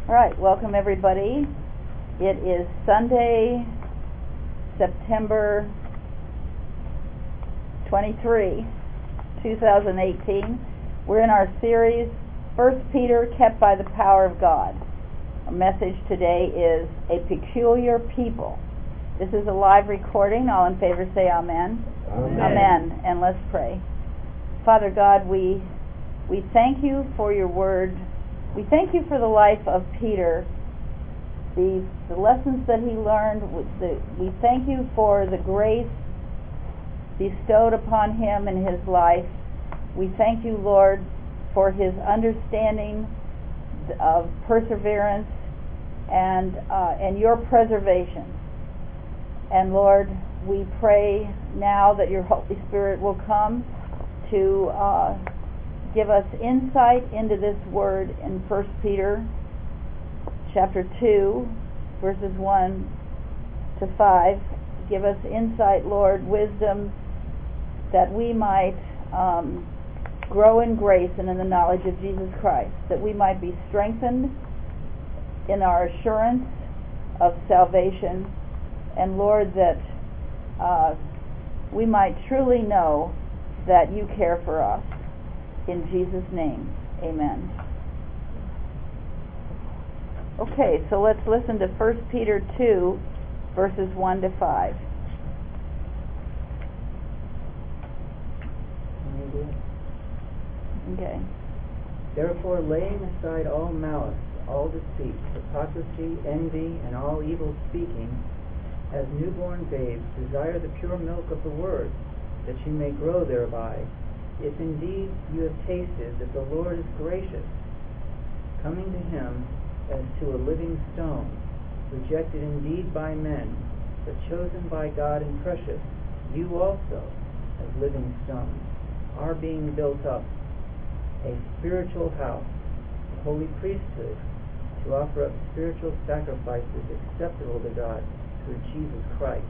All right, welcome everybody. It is Sunday, September 23, 2018. We're in our series, 1 Peter, Kept by the Power of God. Our message today is A Peculiar People. This is a live recording. All in favor say amen. Amen. Amen. And let's pray. Father God, we thank you for your word. We thank you for the life of Peter, the lessons that he learned. We thank you for the grace bestowed upon him in his life. We thank you, Lord, for his understanding of perseverance and your preservation. And Lord, we pray now that your Holy Spirit will come to give us insight into this word in 1 Peter chapter 2, verses 1 to 5. Give us insight, Lord, wisdom, that we might grow in grace and in the knowledge of Jesus Christ, that we might be strengthened in our assurance of salvation, and Lord, that we might truly know that you care for us. In Jesus' name, amen. Okay, so let's listen to 1 Peter 2, verses 1 to 5. Okay. Therefore, laying aside all malice, all deceit, hypocrisy, envy, and all evil speaking, as newborn babes, desire the pure milk of the word, that you may grow thereby, if indeed you have tasted that the Lord is gracious, coming to him as to a living stone, rejected indeed by men, but chosen by God and precious, you also, as living stones, are being built up, a spiritual house, a holy priesthood, to offer up spiritual sacrifices acceptable to God through Jesus Christ.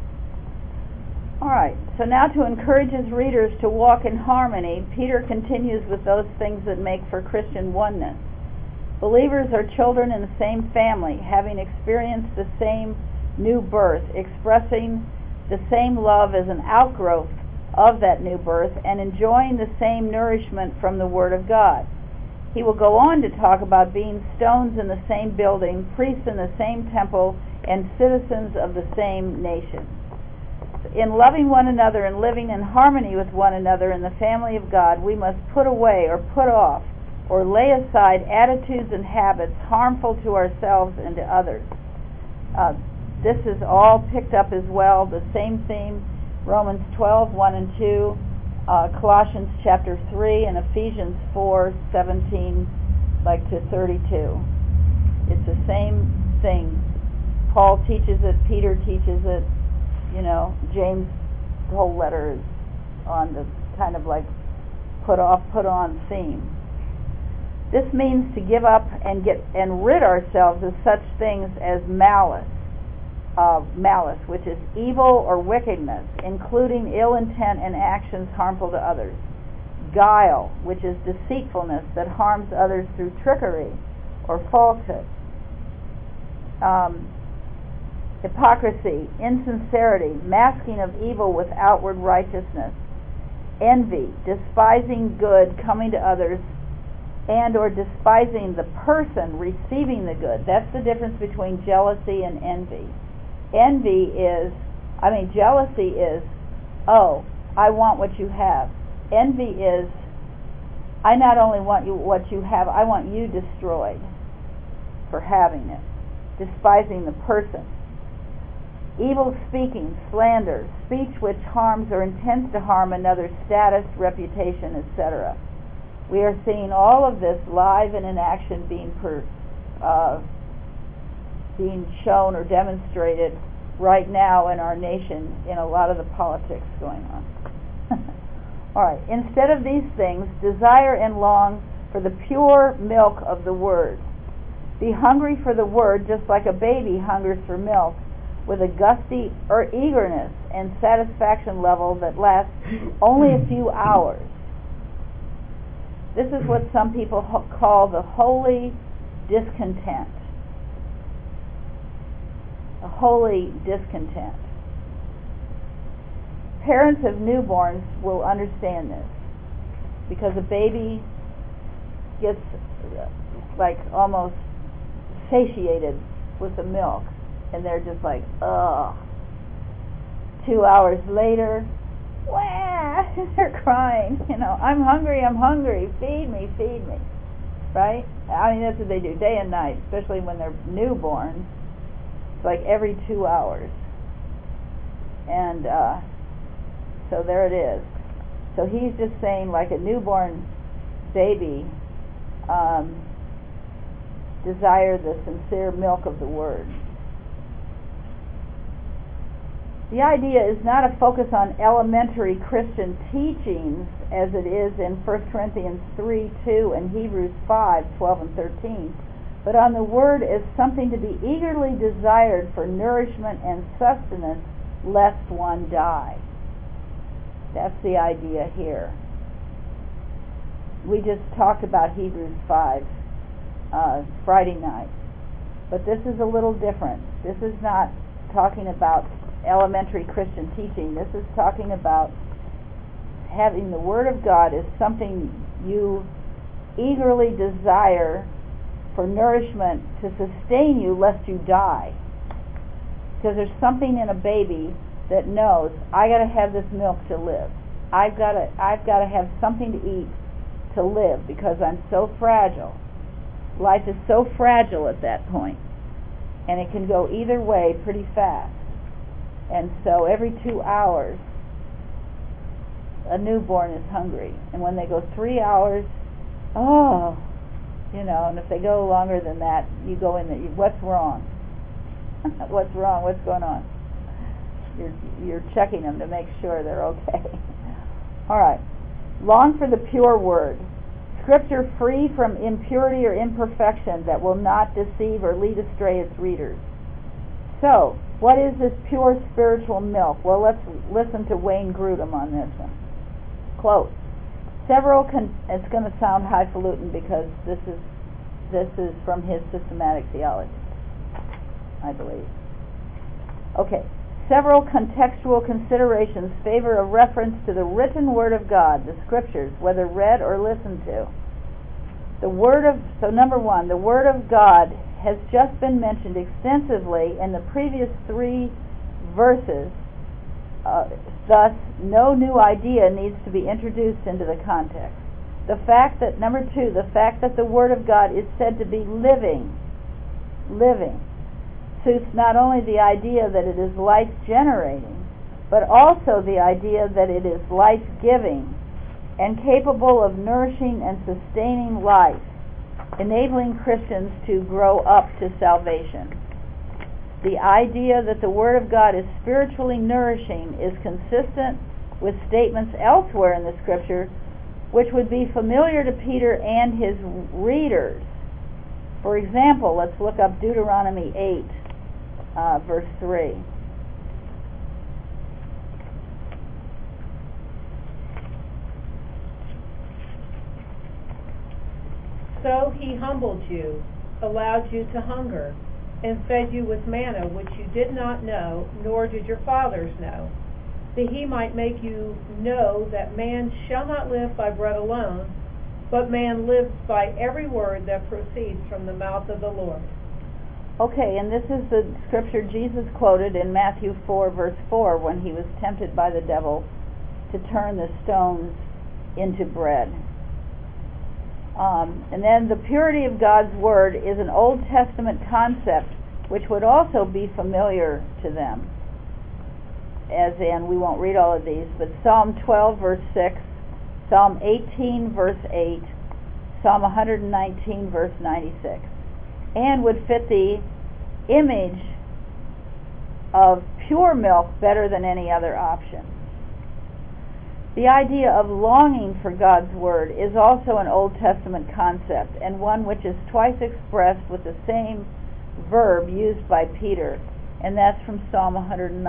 All right, so now to encourage his readers to walk in harmony, Peter continues with those things that make for Christian oneness. Believers are children in the same family, having experienced the same new birth, expressing the same love as an outgrowth of that new birth, and enjoying the same nourishment from the Word of God. He will go on to talk about being stones in the same building, priests in the same temple, and citizens of the same nation. In loving one another and living in harmony with one another in the family of God, we must put away or put off or lay aside attitudes and habits harmful to ourselves and to others. This is all picked up as well, the same theme, Romans 12, 1 and 2, Colossians chapter 3, and Ephesians 4, 17 to 32. It's the same thing. Paul teaches it, Peter teaches it. James' whole letter is on the kind of like put off, put on theme. This means to give up and rid ourselves of such things as malice, which is evil or wickedness, including ill intent and actions harmful to others. Guile, which is deceitfulness that harms others through trickery or falsehood. Hypocrisy, insincerity, masking of evil with outward righteousness. Envy, despising good coming to others, and or despising the person receiving the good. That's the difference between jealousy and envy. Jealousy is, oh, I want what you have. Envy is, I not only want what you have, I want you destroyed for having it. Despising the person. Evil speaking, slander, speech which harms or intends to harm another's status, reputation, etc. We are seeing all of this live and in action being shown or demonstrated right now in our nation in a lot of the politics going on. All right. Instead of these things, desire and long for the pure milk of the Word. Be hungry for the Word just like a baby hungers for milk, with a gusty eagerness and satisfaction level that lasts only a few hours. This is what some people call the holy discontent. A holy discontent. Parents of newborns will understand this, because a baby gets like almost satiated with the milk, and they're just like, ugh. 2 hours later, wah, they're crying, I'm hungry, feed me, right? I mean, that's what they do day and night, especially when they're newborn. It's like every 2 hours. And so there it is. So he's just saying, like a newborn baby, desire the sincere milk of the Word. The idea is not a focus on elementary Christian teachings as it is in 1 Corinthians 3:2 and Hebrews 5:12 and 13, but on the Word as something to be eagerly desired for nourishment and sustenance, lest one die. That's the idea here. We just talked about Hebrews 5 Friday night, but this is a little different. This is not talking about elementary Christian teaching. This is talking about having the Word of God as something you eagerly desire for nourishment to sustain you lest you die. Because there's something in a baby that knows, I got to have this milk to live. I've got to have something to eat to live, because I'm so fragile. Life is so fragile at that point, and it can go either way pretty fast. And so every 2 hours, a newborn is hungry. And when they go 3 hours, and if they go longer than that, you go in there, what's wrong? What's wrong? What's going on? You're checking them to make sure they're okay. All right. Long for the pure Word. Scripture free from impurity or imperfection that will not deceive or lead astray its readers. So, what is this pure spiritual milk? Well, let's listen to Wayne Grudem on this one. Quote, it's going to sound highfalutin because this is from his systematic theology, I believe. Okay. Several contextual considerations favor a reference to the written Word of God, the Scriptures, whether read or listened to. So number one, the Word of God has just been mentioned extensively in the previous 3 verses. Thus, no new idea needs to be introduced into the context. Number 2, the fact that the Word of God is said to be living, suits not only the idea that it is life-generating, but also the idea that it is life-giving and capable of nourishing and sustaining life, enabling Christians to grow up to salvation. The idea that the Word of God is spiritually nourishing is consistent with statements elsewhere in the Scripture which would be familiar to Peter and his readers. For example, let's look up Deuteronomy 8, verse 3. So he humbled you, allowed you to hunger, and fed you with manna which you did not know, nor did your fathers know, that he might make you know that man shall not live by bread alone, but man lives by every word that proceeds from the mouth of the Lord. Okay, and this is the scripture Jesus quoted in Matthew 4, verse 4, when he was tempted by the devil to turn the stones into bread. And then the purity of God's Word is an Old Testament concept which would also be familiar to them. As in, we won't read all of these, but Psalm 12, verse 6, Psalm 18, verse 8, Psalm 119, verse 96, and would fit the image of pure milk better than any other option. The idea of longing for God's Word is also an Old Testament concept, and one which is twice expressed with the same verb used by Peter, and that's from Psalm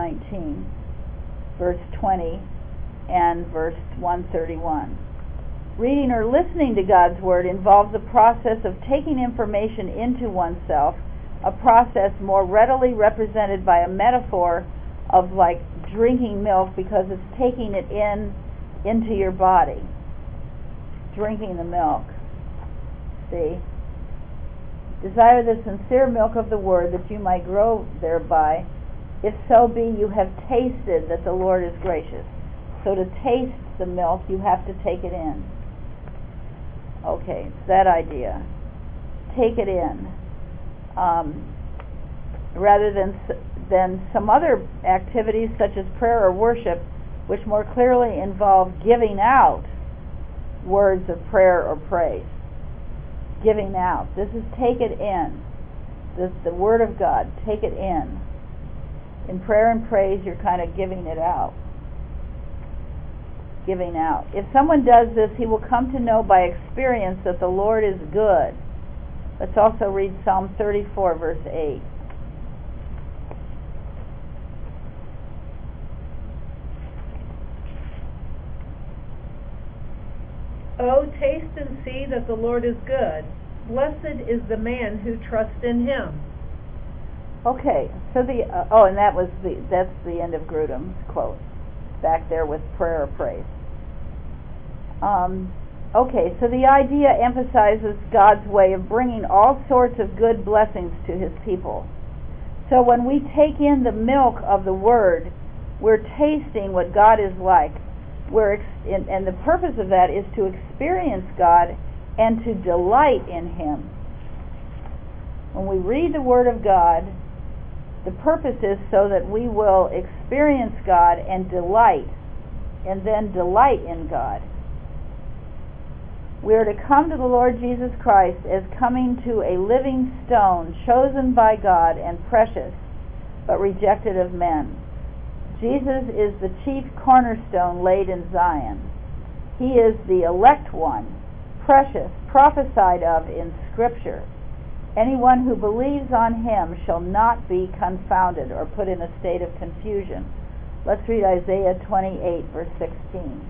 119, verse 20, and verse 131. Reading or listening to God's Word involves the process of taking information into oneself, a process more readily represented by a metaphor of like drinking milk, because it's taking it into your body. Drinking the milk. See? Desire the sincere milk of the Word, that you might grow thereby, if so be you have tasted that the Lord is gracious. So to taste the milk, you have to take it in. Okay, it's that idea. Take it in. Rather than some other activities such as prayer or worship, which more clearly involve giving out words of prayer or praise. Giving out. This is take it in. This the Word of God. Take it in. In prayer and praise, you're kind of giving it out. Giving out. If someone does this, he will come to know by experience that the Lord is good. Let's also read Psalm 34, verse 8. Oh, taste and see that the Lord is good. Blessed is the man who trusts in Him. Okay, so and that's the end of Grudem's quote, back there with prayer or praise. Okay, so the idea emphasizes God's way of bringing all sorts of good blessings to His people. So when we take in the milk of the Word, we're tasting what God is like. And the purpose of that is to experience God and to delight in Him. When we read the Word of God, the purpose is so that we will experience God and then delight in God. We are to come to the Lord Jesus Christ as coming to a living stone, chosen by God and precious, but rejected of men. Jesus is the chief cornerstone laid in Zion. He is the elect one, precious, prophesied of in Scripture. Anyone who believes on Him shall not be confounded or put in a state of confusion. Let's read Isaiah 28, verse 16.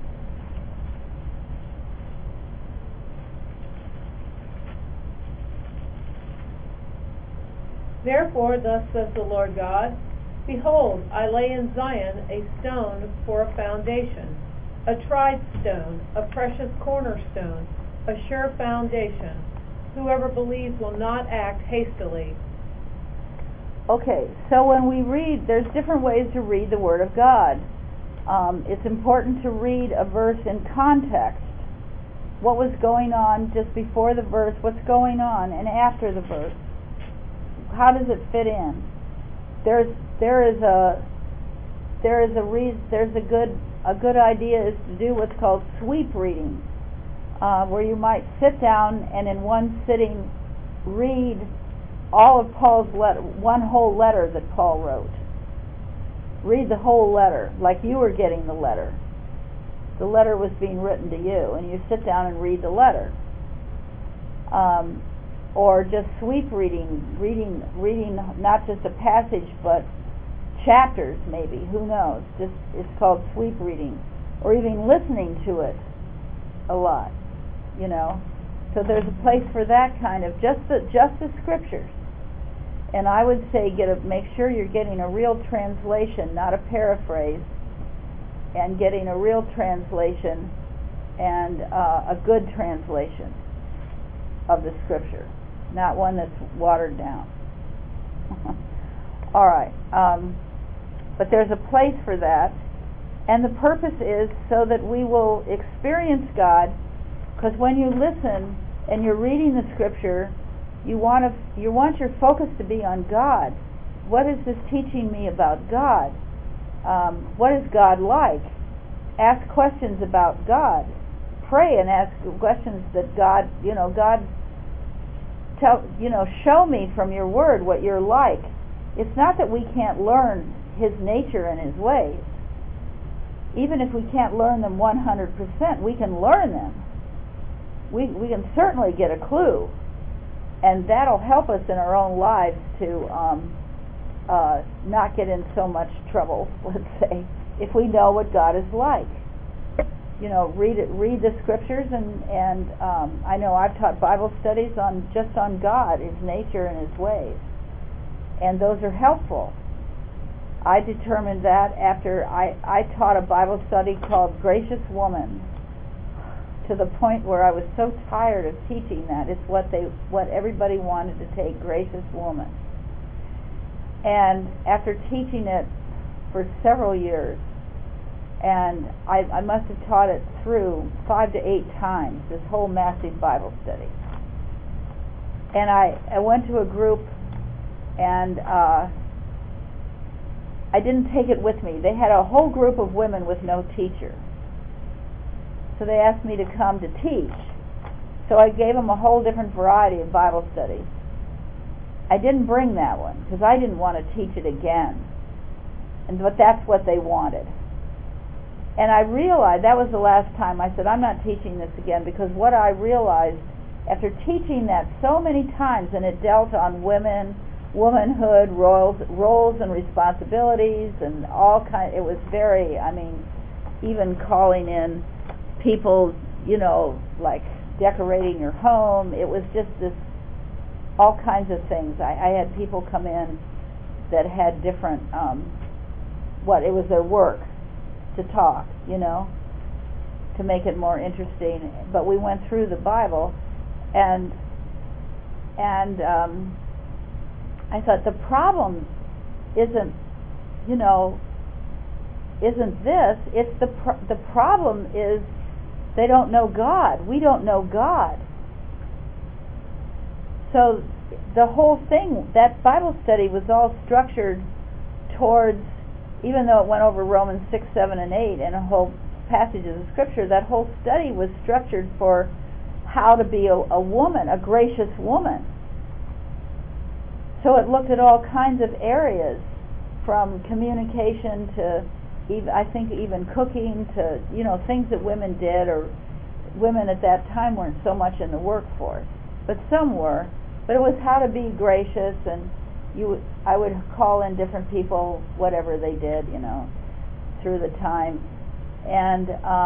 Therefore, thus says the Lord God, Behold, I lay in Zion a stone for a foundation, a tried stone, a precious cornerstone, a sure foundation. Whoever believes will not act hastily. Okay, so when we read, there's different ways to read the Word of God. It's important to read a verse in context. What was going on just before the verse, what's going on, and after the verse. How does it fit in? There's a good idea is to do what's called sweep reading, where you might sit down and in one sitting read all of Paul's letter, one whole letter that Paul wrote. Read the whole letter like you were getting the letter. The letter was being written to you, and you sit down and read the letter. Or just sweep reading not just a passage but chapters maybe, who knows. It's called sweep reading. Or even listening to it a lot, you know. So there's a place for that kind of just the Scriptures. And I would say make sure you're getting a real translation, not a paraphrase, and getting a real translation and a good translation of the Scripture, not one that's watered down. All right, but there's a place for that, and the purpose is so that we will experience God. Because when you listen and you're reading the Scripture, you want your focus to be on God. What is this teaching me about God? What is God like? Ask questions about God. Pray and ask questions that God show me from your Word what you're like. It's not that we can't learn His nature and His ways. Even if we can't learn them 100%, we can learn them. We can certainly get a clue, and that'll help us in our own lives to not get in so much trouble, let's say, if we know what God is like. read the scriptures, and I know I've taught Bible studies on God, His nature and His ways, and those are helpful. I determined that after I taught a Bible study called Gracious Woman, to the point where I was so tired of teaching that. It's what everybody wanted to take, Gracious Woman. And after teaching it for several years, and I must have taught it through 5 to 8 times, this whole massive Bible study. And I went to a group, and I didn't take it with me. They had a whole group of women with no teacher. So they asked me to come to teach. So I gave them a whole different variety of Bible studies. I didn't bring that one because I didn't want to teach it again. But that's what they wanted. And I realized that was the last time I said, I'm not teaching this again, because what I realized after teaching that so many times, and it dealt on womanhood, roles and responsibilities, and all kind. It was very, even calling in people, like decorating your home. It was just this, all kinds of things. I had people come in that had different, it was their work to talk, to make it more interesting. But we went through the Bible, and I thought the problem isn't this. It's the problem is they don't know God. We don't know God. So the whole thing, that Bible study was all structured towards, even though it went over Romans 6, 7, and 8 and a whole passages of Scripture, that whole study was structured for how to be a woman, a gracious woman. So it looked at all kinds of areas, from communication to even cooking to things that women did, or women at that time weren't so much in the workforce, but some were. But it was how to be gracious, and I would call in different people, whatever they did, through the time, and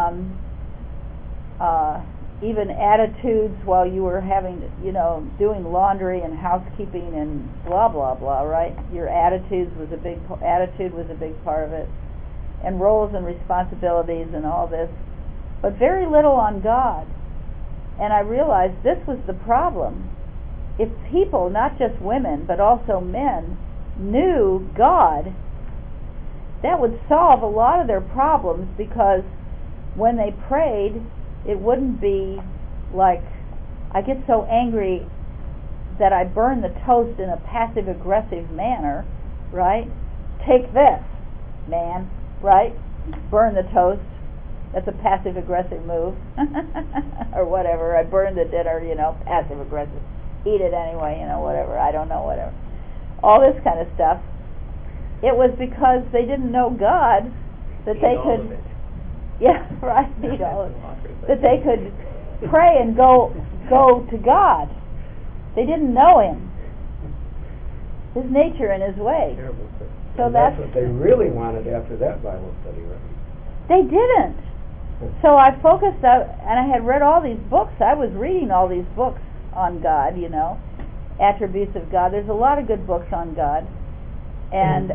even attitudes while you were doing laundry and housekeeping and blah blah blah. Right? Your attitude was a big part of it, and roles and responsibilities and all this, but very little on God. And I realized this was the problem. If people, not just women but also men, knew God, that would solve a lot of their problems, because when they prayed, it wouldn't be like, I get so angry that I burn the toast in a passive-aggressive manner, right? Take this, man, right? Burn the toast. That's a passive-aggressive move. Or whatever. I burned the dinner, passive-aggressive. Eat it anyway, whatever. I don't know, whatever. All this kind of stuff. It was because they didn't know God that they could... Yeah, right, eat all of it. That they could pray and go to God. They didn't know Him, His nature and His ways. So that's what they really wanted after that Bible study, right? They didn't. So I focused out, and I had read all these books. I was reading all these books on God, attributes of God. There's a lot of good books on God, and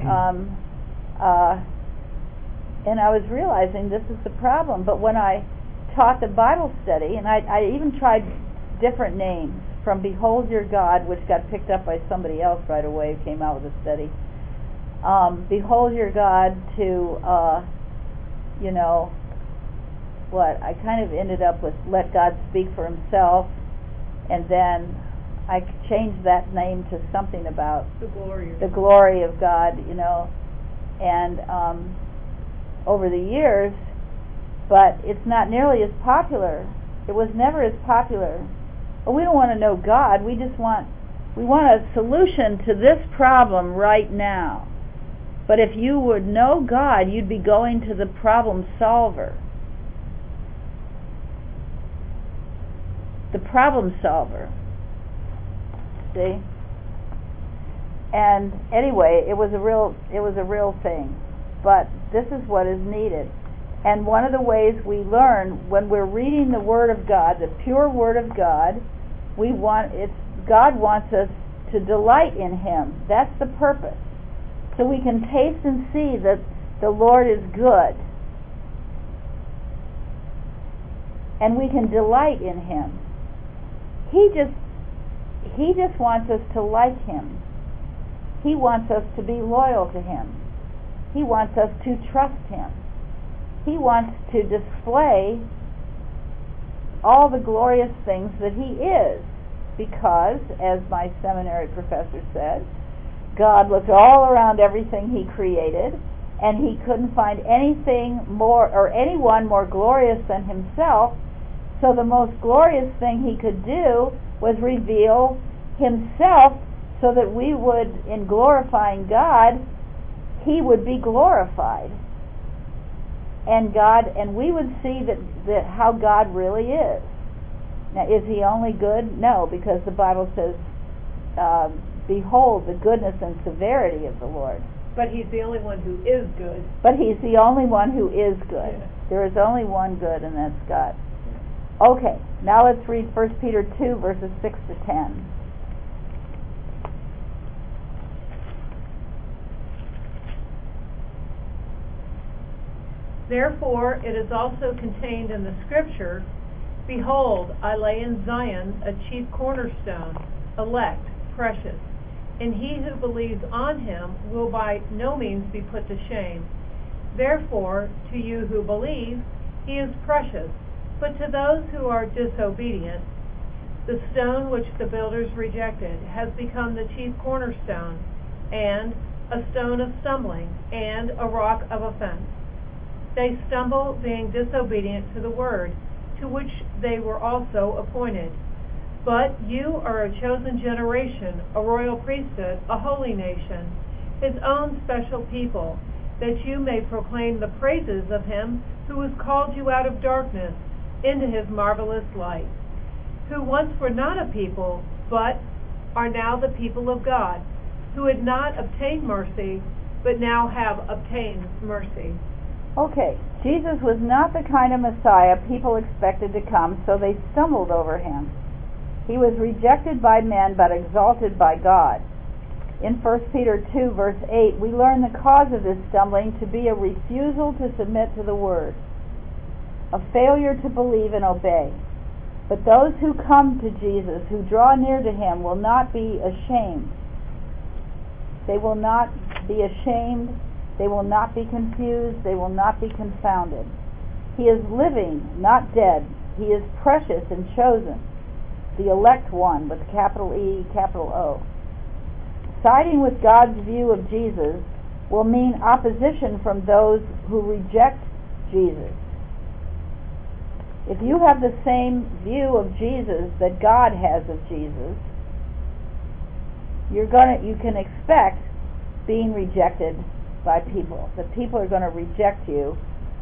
I was realizing this is the problem. But when I taught the Bible study, and I even tried different names, from Behold Your God, which got picked up by somebody else right away who came out with a study, Behold Your God, to I kind of ended up with Let God Speak for Himself, and then I changed that name to something about the glory of God, and over the years, but it's not nearly as popular. It was never as popular. But we don't want to know God. We want a solution to this problem right now. But if you would know God, you'd be going to the problem solver. The problem solver. See? And anyway, it was a real thing. But this is what is needed. And one of the ways we learn when we're reading the Word of God, the pure Word of God, God wants us to delight in Him. That's the purpose. So we can taste and see that the Lord is good. And we can delight in Him. He just wants us to like Him. He wants us to be loyal to Him. He wants us to trust Him. He wants to display all the glorious things that He is, because, as my seminary professor said, God looked all around everything He created, and He couldn't find anything more or anyone more glorious than Himself. So the most glorious thing He could do was reveal Himself, so that we would, in glorifying God, He would be glorified. And we would see that how God really is. Now, is He only good? No, because the Bible says, behold the goodness and severity of the Lord. But He's the only one who is good. But He's the only one who is good. Yeah. There is only one good, and that's God. Okay, now let's read 1 Peter 2, verses 6 to 10. Therefore it is also contained in the Scripture, behold, I lay in Zion a chief cornerstone, elect, precious, and he who believes on Him will by no means be put to shame. Therefore, to you who believe, He is precious, but to those who are disobedient, the stone which the builders rejected has become the chief cornerstone, and a stone of stumbling, and a rock of offense. They stumble, being disobedient to the word, to which they were also appointed. But you are a chosen generation, a royal priesthood, a holy nation, His own special people, that you may proclaim the praises of Him who has called you out of darkness into His marvelous light, who once were not a people, but are now the people of God, who had not obtained mercy, but now have obtained mercy. Okay, Jesus was not the kind of Messiah people expected to come, so they stumbled over Him. He was rejected by men, but exalted by God. In 1 Peter 2, verse 8, we learn the cause of this stumbling to be a refusal to submit to the Word, a failure to believe and obey. But those who come to Jesus, who draw near to Him, will not be ashamed. They will not be ashamed. They will not be confused. They will not be confounded. He is living, not dead. He is precious and chosen, the elect one with capital E, capital O. Siding with God's view of Jesus will mean opposition from those who reject Jesus. If you have the same view of Jesus that God has of Jesus, you can expect being rejected by people. The people are going to reject you.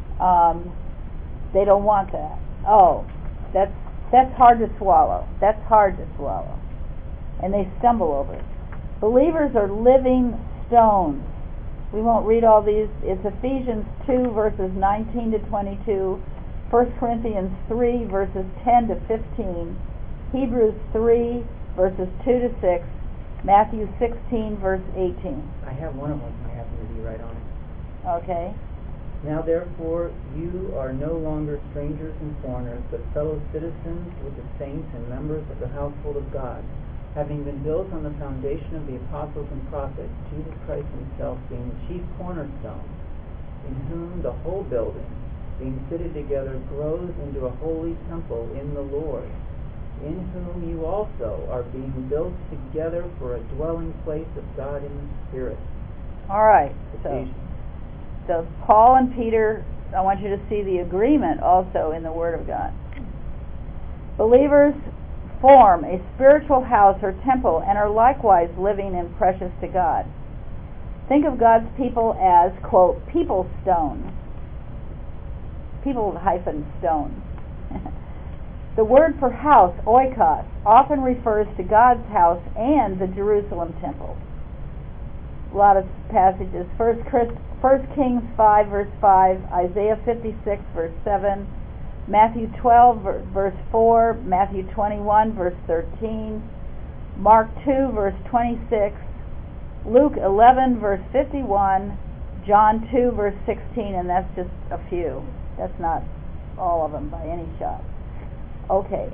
They don't want that. Oh, that's hard to swallow. That's hard to swallow. And they stumble over it. Believers are living stones. We won't read all these. It's Ephesians 2, verses 19 to 22, 1 Corinthians 3, verses 10 to 15, Hebrews 3, verses 2 to 6, Matthew 16, verse 18. I have one of them. I happen to be right on it. Okay. Now therefore you are no longer strangers and foreigners, but fellow citizens with the saints and members of the household of God, having been built on the foundation of the apostles and prophets, Jesus Christ Himself being the chief cornerstone, in whom the whole building, being fitted together, grows into a holy temple in the Lord, in whom you also are being built together for a dwelling place of God in the Spirit. All right. Ephesians. So Paul and Peter, I want you to see the agreement also in the Word of God. Believers form a spiritual house or temple and are likewise living and precious to God. Think of God's people as, quote, people stones. People -stones. The word for house, oikos, often refers to God's house and the Jerusalem temple. lot of passages. First Kings 5 verse 5, Isaiah 56 verse 7, Matthew 12 verse 4, Matthew 21 verse 13, Mark 2 verse 26, Luke 11 verse 51, John 2 verse 16, and that's just a few. That's not all of them by any shot. Okay.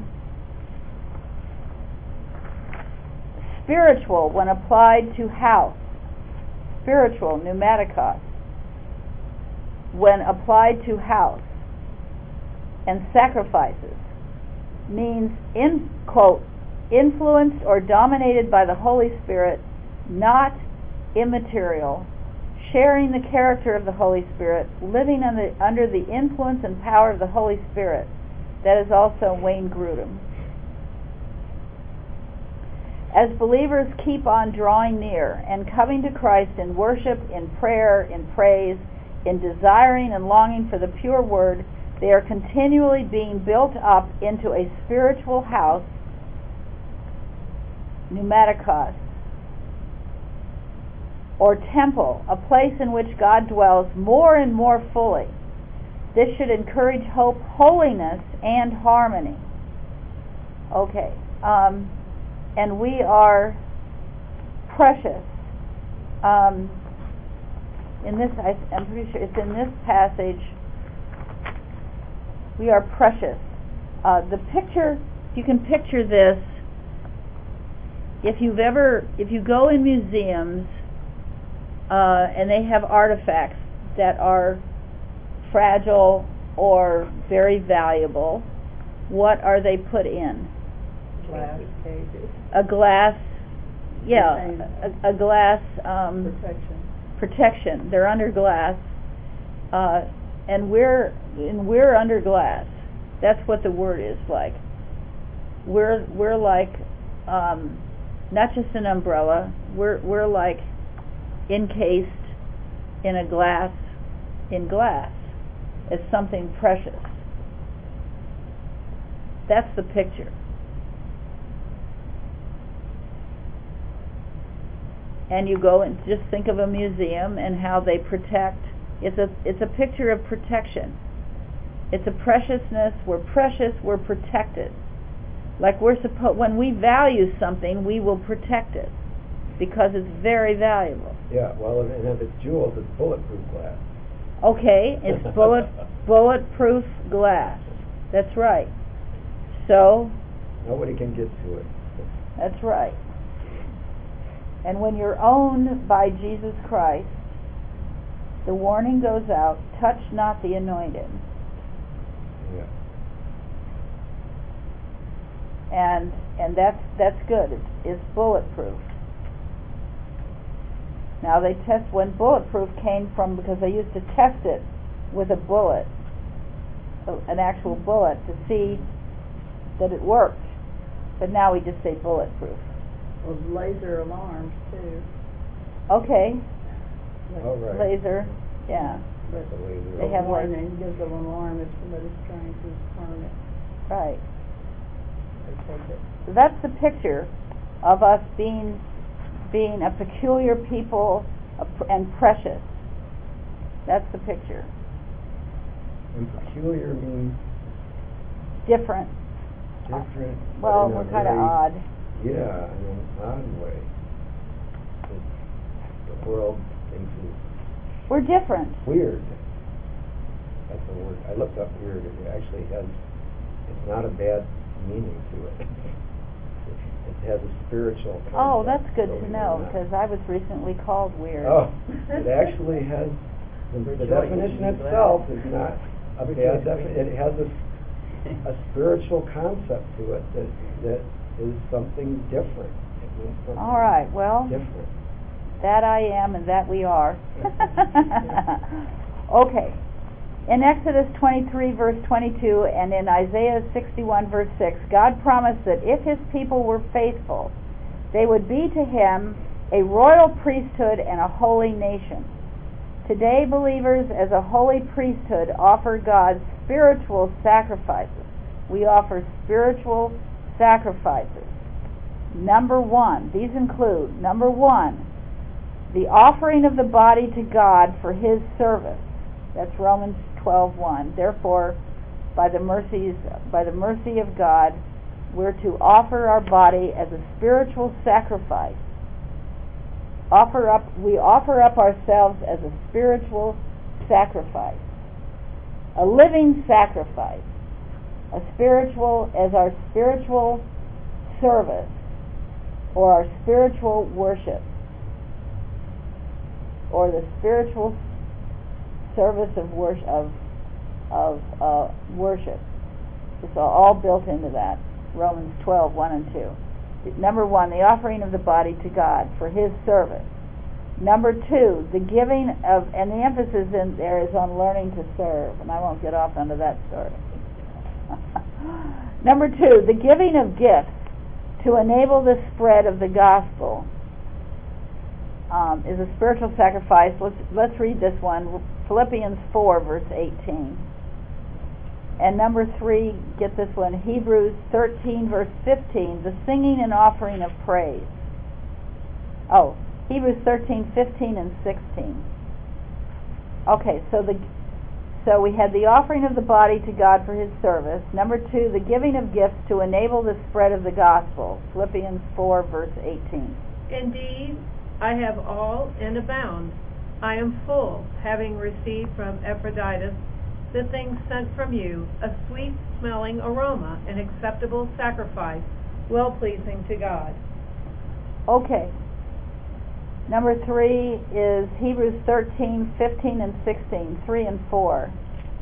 Spiritual when applied to house. Spiritual, pneumatikos, when applied to house and sacrifices, means quote, influenced or dominated by the Holy Spirit, not immaterial, sharing the character of the Holy Spirit, living under the influence and power of the Holy Spirit. That is also Wayne Grudem. As believers keep on drawing near and coming to Christ in worship, in prayer, in praise, in desiring and longing for the pure word, they are continually being built up into a spiritual house, pneumatikos, or temple, a place in which God dwells more and more fully. This should encourage hope, holiness, and harmony. Okay. And we are precious. In this, I'm pretty sure it's in this passage. We are precious. The picture, you can picture this. If you go in museums and they have artifacts that are fragile or very valuable, what are they put in? Glass cages. A glass, yeah, a glass protection. They're under glass, and we're under glass. That's what the word is like. We're like not just an umbrella. We're like encased in a glass, as something precious. That's the picture. And you go and just think of a museum and how they protect. It's a picture of protection. It's a preciousness. We're precious. We're protected. Like when we value something, we will protect it because it's very valuable. Yeah. Well, and if it's jewels, it's bulletproof glass. Okay, it's bulletproof glass. That's right. So nobody can get to it. That's right. And when you're owned by Jesus Christ, the warning goes out, touch not the anointed. Yeah. And that's good. It's bulletproof. Now they test when bulletproof came from, because they used to test it with a bullet, an actual bullet, to see that it worked. But now we just say bulletproof. Well, laser alarms too. Okay. All right. Laser, yeah. But The laser. They have like, warning, gives an alarm if somebody's trying to harm it. right. They take it. So that's the picture of us being a peculiar people and precious. That's the picture. And peculiar means Different. different. Well, in a we're kind of very- odd. Yeah, in an odd way. The world thinks it's We're different. weird. That's the word. I looked up weird. It actually has, it's not a bad meaning to it. It has a spiritual concept. Oh, that's good believe to it or know, not. because I was recently called weird. Oh, it actually has, the definition itself is not a bad definition. It has a spiritual concept to it that is something different. It means something All right, well, different. that I am and that we are. Okay. In Exodus 23 verse 22 and in Isaiah 61 verse 6, God promised that if His people were faithful, they would be to Him a royal priesthood and a holy nation. Today, believers as a holy priesthood offer God spiritual sacrifices. We offer spiritual sacrifices. Number one, these include, number one, the offering of the body to God for His service. That's Romans 12:1. Therefore, by the mercy of God, we're to offer our body as a spiritual sacrifice. We offer up ourselves as a spiritual sacrifice, a living sacrifice, as our spiritual service or our spiritual worship or the spiritual service of worship. It's all built into that. Romans 12:1 and 2. Number 1, the offering of the body to God for His service. Number 2, the giving of, and the emphasis in there is on learning to serve, and I won't get off onto that story. Number 2, the giving of gifts to enable the spread of the gospel is a spiritual sacrifice. Let's read this one, Philippians 4, verse 18. And number 3, get this one, Hebrews 13, verse 15, the singing and offering of praise. Oh, Hebrews 13, 15, and 16. Okay, so we had the offering of the body to God for His service. Number 2, the giving of gifts to enable the spread of the gospel. Philippians 4, verse 18. Indeed, I have all and abound. I am full, having received from Epaphroditus the things sent from you, a sweet-smelling aroma, an acceptable sacrifice, well-pleasing to God. Okay. Number 3 is Hebrews 13, 15, and 16, 3 and 4.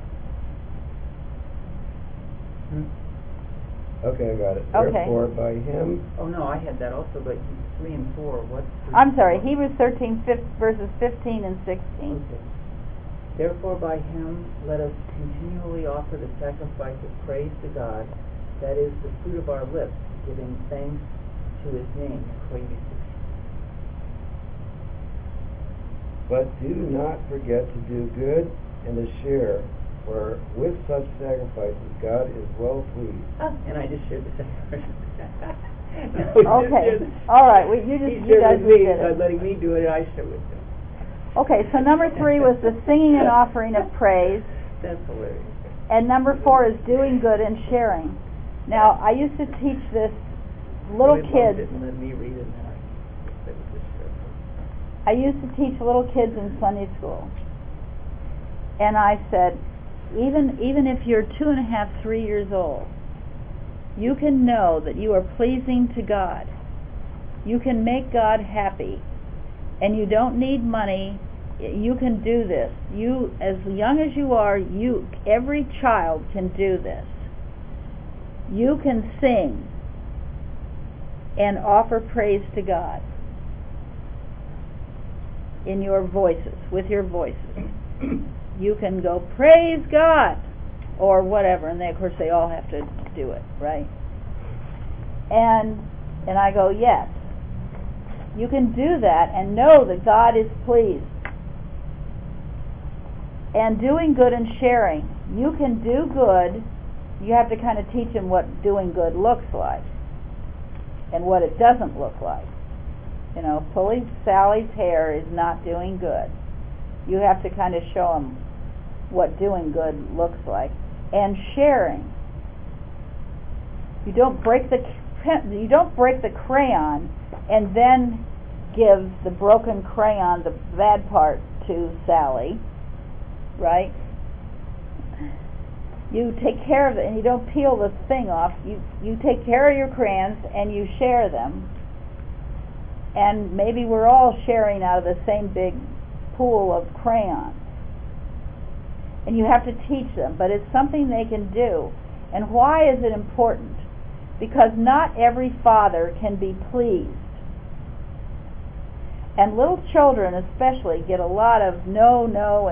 Okay, I got it. Okay. Therefore, by Him... Oh, no, I had that also, but 3 and 4, what's 3 I'm and sorry, 4? Hebrews 13, verses 15 and 16. Okay. Therefore, by Him, let us continually offer the sacrifice of praise to God, that is, the fruit of our lips, giving thanks to His name. But do not forget to do good and to share, for with such sacrifices God is well pleased. And I just shared the second verse. Okay, all right. You guys me, did it. letting me do it, I shared with him. Okay, so number 3 was the singing and offering of praise, That's hilarious. and number 4 is doing good and sharing. Now, I used to teach this little kids. And let me read it now. I used to teach little kids in Sunday school, and I said, even if you're 2.5, 3 years old, you can know that you are pleasing to God. You can make God happy, and you don't need money. You can do this. You, as young as you are, every child can do this. You can sing and offer praise to God in your voices, with your voices. You can go, praise God, or whatever, and of course they all have to do it, right? And I go, yes, you can do that and know that God is pleased. And doing good and sharing. You can do good. You have to kind of teach them what doing good looks like and what it doesn't look like. You know, pulling Sally's hair is not doing good. You have to kind of show them what doing good looks like. And sharing. You don't break the crayon and then give the broken crayon, the bad part, to Sally, right? You take care of it, and you don't peel the thing off. You take care of your crayons and you share them. And maybe we're all sharing out of the same big pool of crayons. And you have to teach them, but it's something they can do. And why is it important? Because not every father can be pleased. And little children especially get a lot of no,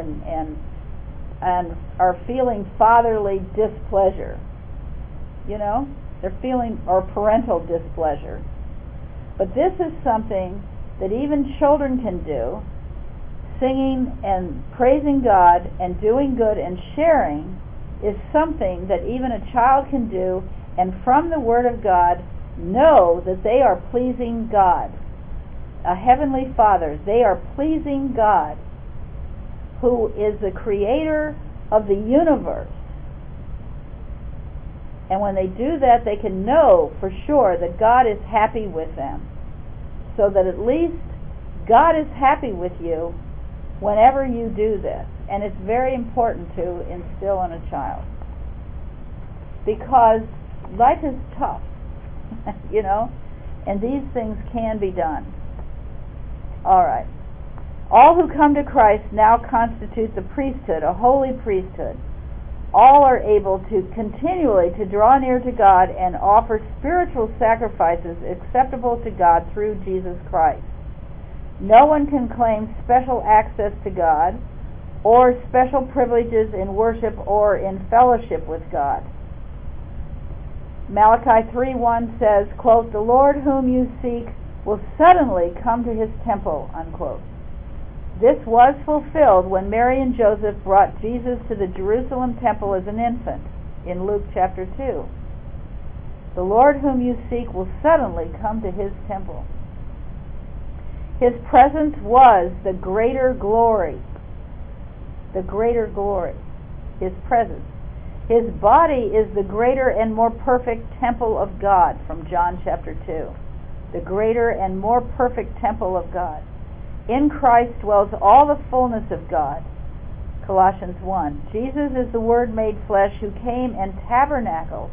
and are feeling fatherly displeasure. You know? They're feeling, or parental displeasure. But this is something that even children can do. Singing and praising God and doing good and sharing is something that even a child can do, and from the Word of God know that they are pleasing God. a heavenly Father. They are pleasing God, who is the creator of the universe. And when they do that, they can know for sure that God is happy with them. So that at least God is happy with you whenever you do this. And it's very important to instill in a child. Because life is tough, you know, and these things can be done. All right. All who come to Christ now constitute the priesthood, a holy priesthood. All are able to continually to draw near to God and offer spiritual sacrifices acceptable to God through Jesus Christ. No one can claim special access to God or special privileges in worship or in fellowship with God. Malachi 3:1 says, quote, "The Lord whom you seek will suddenly come to his temple," unquote. This was fulfilled when Mary and Joseph brought Jesus to the Jerusalem temple as an infant in Luke chapter 2. The Lord whom you seek will suddenly come to his temple. His presence was the greater glory. The greater glory. His presence. His body is the greater and more perfect temple of God from John chapter 2. The greater and more perfect temple of God. In Christ dwells all the fullness of God. Colossians 1. Jesus is the Word made flesh who came and tabernacled,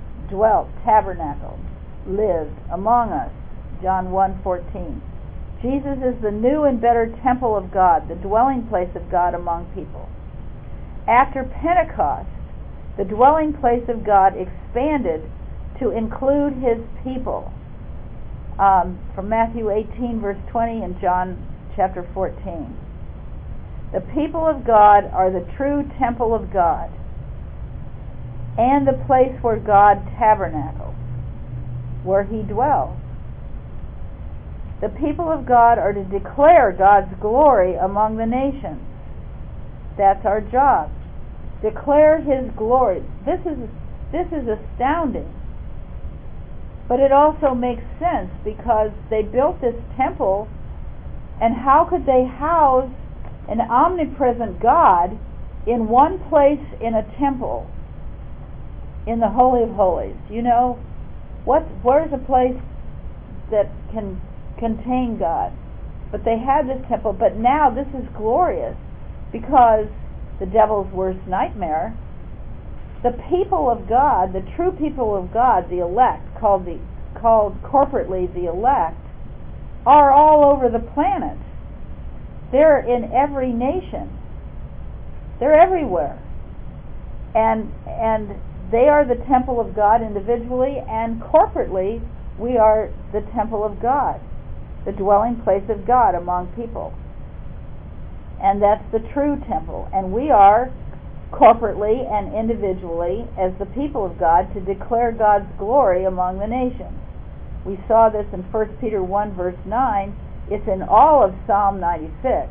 lived among us. John 1:14. Jesus is the new and better temple of God, the dwelling place of God among people. After Pentecost, the dwelling place of God expanded to include his people. From Matthew 18 verse 20 and John chapter 14. The people of God are the true temple of God and the place where God tabernacles, where he dwells. The people of God are to declare God's glory among the nations. That's our job. Declare his glory. This is astounding. But it also makes sense because they built this temple, and how could they house an omnipresent God in one place in a temple, in the Holy of Holies? You know, where's a place that can contain God? But they had this temple, but now this is glorious because the devil's worst nightmare, the people of God, the true people of God, the elect, called corporately the elect, are all over the planet. They're in every nation. They're everywhere. And they are the temple of God individually, and corporately we are the temple of God, the dwelling place of God among people. And that's the true temple. And we are corporately and individually as the people of God to declare God's glory among the nations. We saw this in 1 Peter 1 verse 9. It's in all of Psalm 96.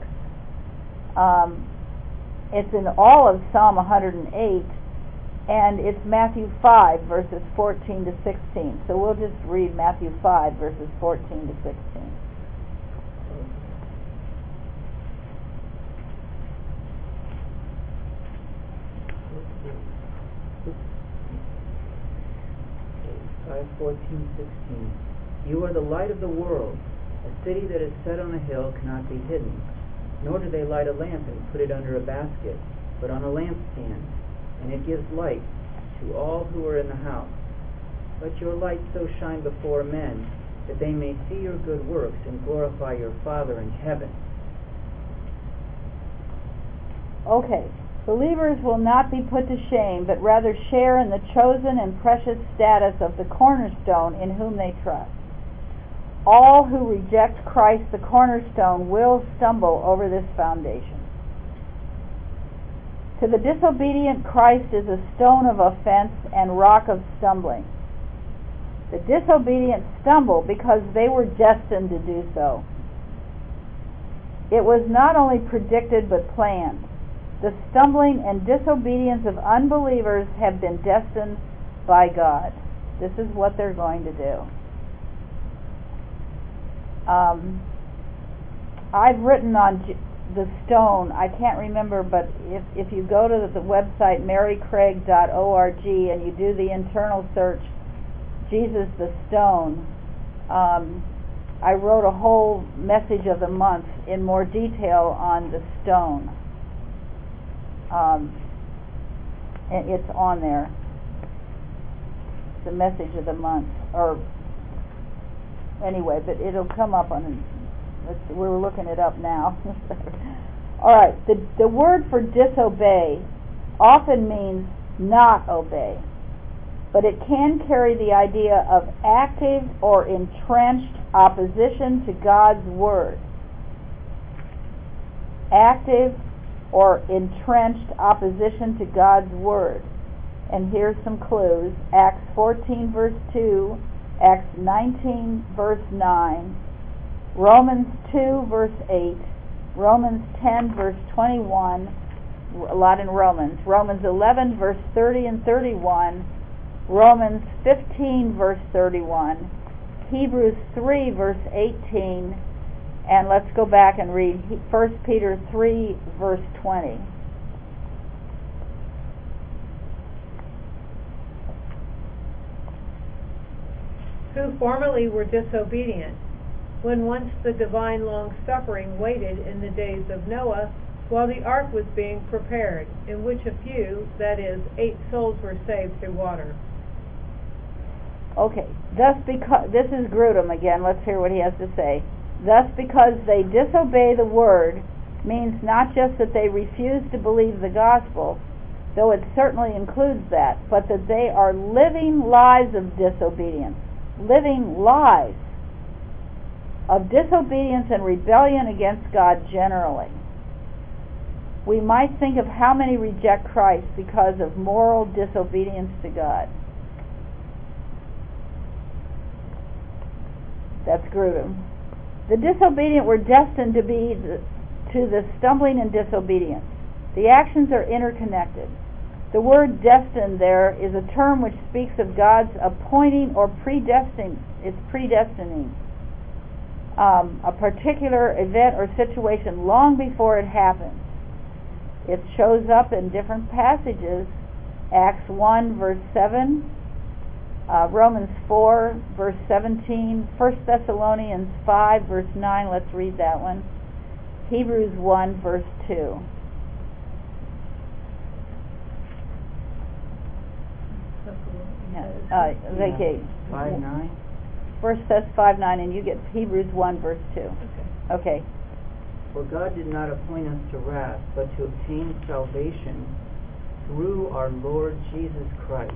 It's in all of Psalm 108. And it's Matthew 5 verses 14 to 16. So we'll just read Matthew 5 verses 14 to 16. 5:14-16. You are the light of the world. A city that is set on a hill cannot be hidden. Nor do they light a lamp and put it under a basket, but on a lampstand, and it gives light to all who are in the house. Let your light so shine before men that they may see your good works and glorify your Father in heaven. Okay. Believers will not be put to shame, but rather share in the chosen and precious status of the cornerstone in whom they trust. All who reject Christ the cornerstone will stumble over this foundation. To the disobedient, Christ is a stone of offense and rock of stumbling. The disobedient stumble because they were destined to do so. It was not only predicted but planned. The stumbling and disobedience of unbelievers have been destined by God. This is what they're going to do. I've written on the stone. I can't remember, but if you go to the website marycraig.org and you do the internal search, Jesus the Stone, I wrote a whole message of the month in more detail on the stone. And it's on there. The message of the month, or anyway, but it'll come up on. We're looking it up now. All right. The word for disobey often means not obey, but it can carry the idea of active or entrenched opposition to God's word. Active or entrenched opposition to God's word. And here's some clues. Acts 14 verse 2, Acts 19 verse 9, Romans 2 verse 8, Romans 10 verse 21, a lot in Romans, Romans 11 verse 30 and 31, Romans 15 verse 31, Hebrews 3 verse 18, and let's go back and read 1 Peter 3 verse 20. Who formerly were disobedient, when once the divine long-suffering waited in the days of Noah, while the ark was being prepared, in which a few, that is, 8 souls, were saved through water. Okay, thus because, this is Grudem again, let's hear what he has to say. Thus because they disobey the word means not just that they refuse to believe the gospel, though it certainly includes that, but that they are living lives of disobedience. Living lives of disobedience and rebellion against God generally. We might think of how many reject Christ because of moral disobedience to God. That's Grudem. The disobedient were destined to be to the stumbling and disobedience. The actions are interconnected. The word destined there is a term which speaks of God's appointing or predestining. It's predestining a particular event or situation long before it happens. It shows up in different passages. Acts 1 verse 7, Romans 4 verse 17, 1 Thessalonians 5 verse 9, let's read that one, Hebrews 1 verse 2. Okay. 5:9. First Thess 5:9, and you get Hebrews 1 verse 2. Okay. For God did not appoint us to wrath, but to obtain salvation through our Lord Jesus Christ.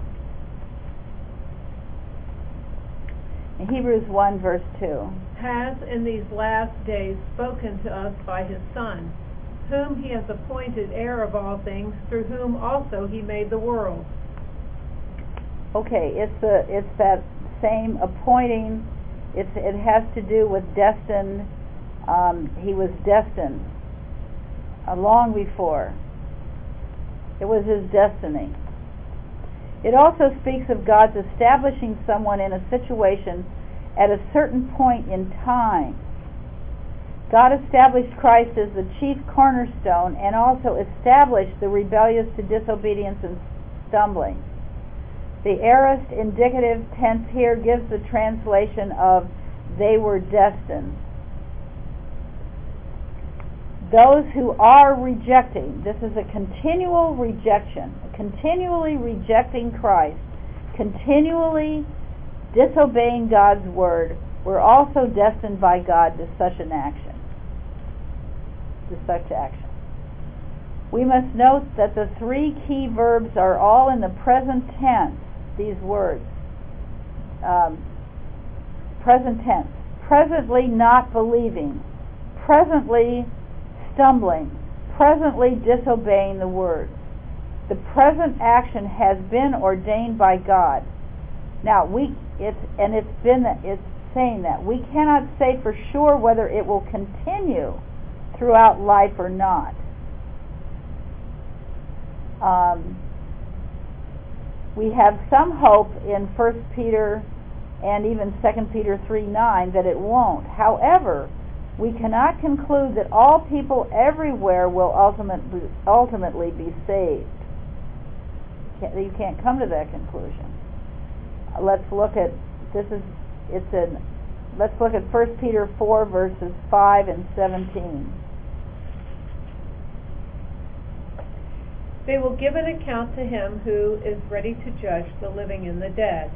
In Hebrews 1 verse 2. Has in these last days spoken to us by his Son, whom he has appointed heir of all things, through whom also he made the world. Okay, it's that same appointing. It has to do with destined. He was destined long before. It was his destiny. It also speaks of God's establishing someone in a situation at a certain point in time. God established Christ as the chief cornerstone and also established the rebellious to disobedience and stumbling. The aorist indicative tense here gives the translation of they were destined. Those who are rejecting, this is a continual rejection, continually rejecting Christ, continually disobeying God's word, were also destined by God to such an action. To such action. We must note that the 3 key verbs are all in the present tense. These words. Present tense. Presently not believing. Presently stumbling. Presently disobeying the word. The present action has been ordained by God. Now it's saying that we cannot say for sure whether it will continue throughout life or not. We have some hope in 1 Peter and even 2 Peter 3:9 that it won't. However, we cannot conclude that all people everywhere will ultimately be saved. You can't come to that conclusion. Let's look at let's look at 1 Peter 4 verses 5 and 17. They will give an account to him who is ready to judge the living and the dead.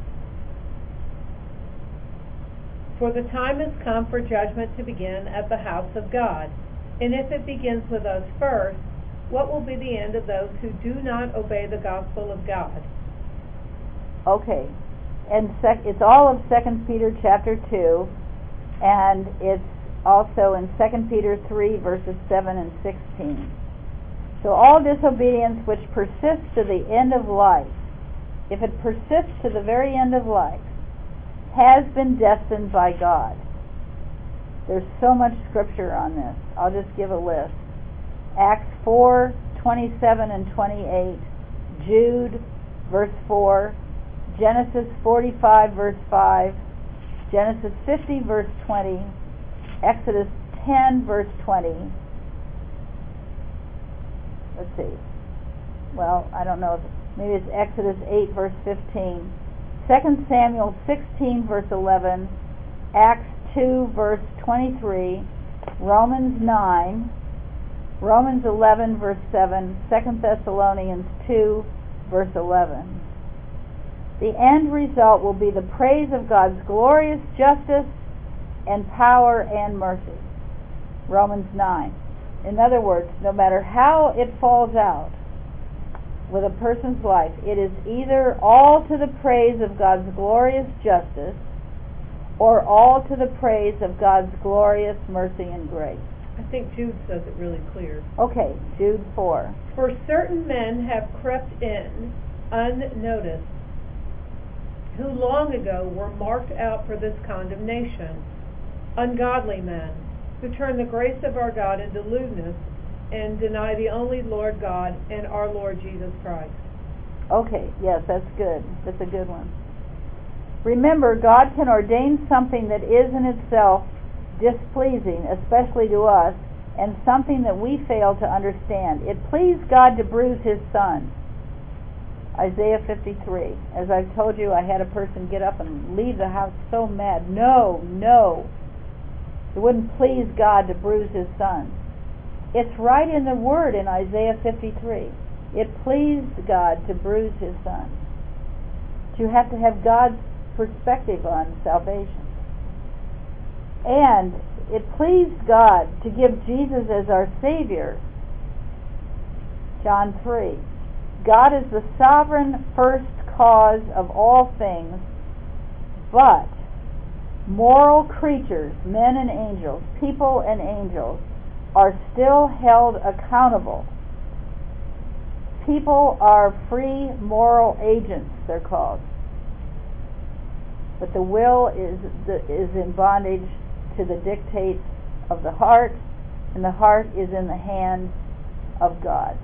For the time has come for judgment to begin at the house of God. And if it begins with us first, what will be the end of those who do not obey the gospel of God? Okay. And it's all of 2 Peter chapter 2, and it's also in 2 Peter 3 verses 7 and 16. So all disobedience which persists to the end of life, if it persists to the very end of life, has been destined by God. There's so much scripture on this. I'll just give a list. Acts 4, 27 and 28, Jude, verse 4, Genesis 45, verse 5, Genesis 50, verse 20, Exodus 10, verse 20. Let's see. Well, I don't know if maybe it's Exodus 8, verse 15, 2 Samuel 16, verse 11, Acts 2, verse 23, Romans 9, Romans 11, verse 7, 2 Thessalonians 2, verse 11. The end result will be the praise of God's glorious justice and power and mercy. Romans 9. In other words, no matter how it falls out with a person's life, it is either all to the praise of God's glorious justice or all to the praise of God's glorious mercy and grace. I think Jude says it really clear. Okay, Jude 4. For certain men have crept in unnoticed, who long ago were marked out for this condemnation, ungodly men, who turn the grace of our God into lewdness and deny the only Lord God and our Lord Jesus Christ. Okay, yes, that's good. That's a good one. Remember, God can ordain something that is in itself displeasing, especially to us, and something that we fail to understand. It pleased God to bruise his son. Isaiah 53. As I've told you, I had a person get up and leave the house so mad. No. It wouldn't please God to bruise his son. It's right in the word in Isaiah 53. It pleased God to bruise his son. But you have to have God's perspective on salvation. And it pleased God to give Jesus as our Savior. John 3. God is the sovereign first cause of all things, but moral creatures, men and angels, people and angels, are still held accountable. People are free moral agents, they're called. But the will is in bondage to the dictates of the heart, and the heart is in the hand of God.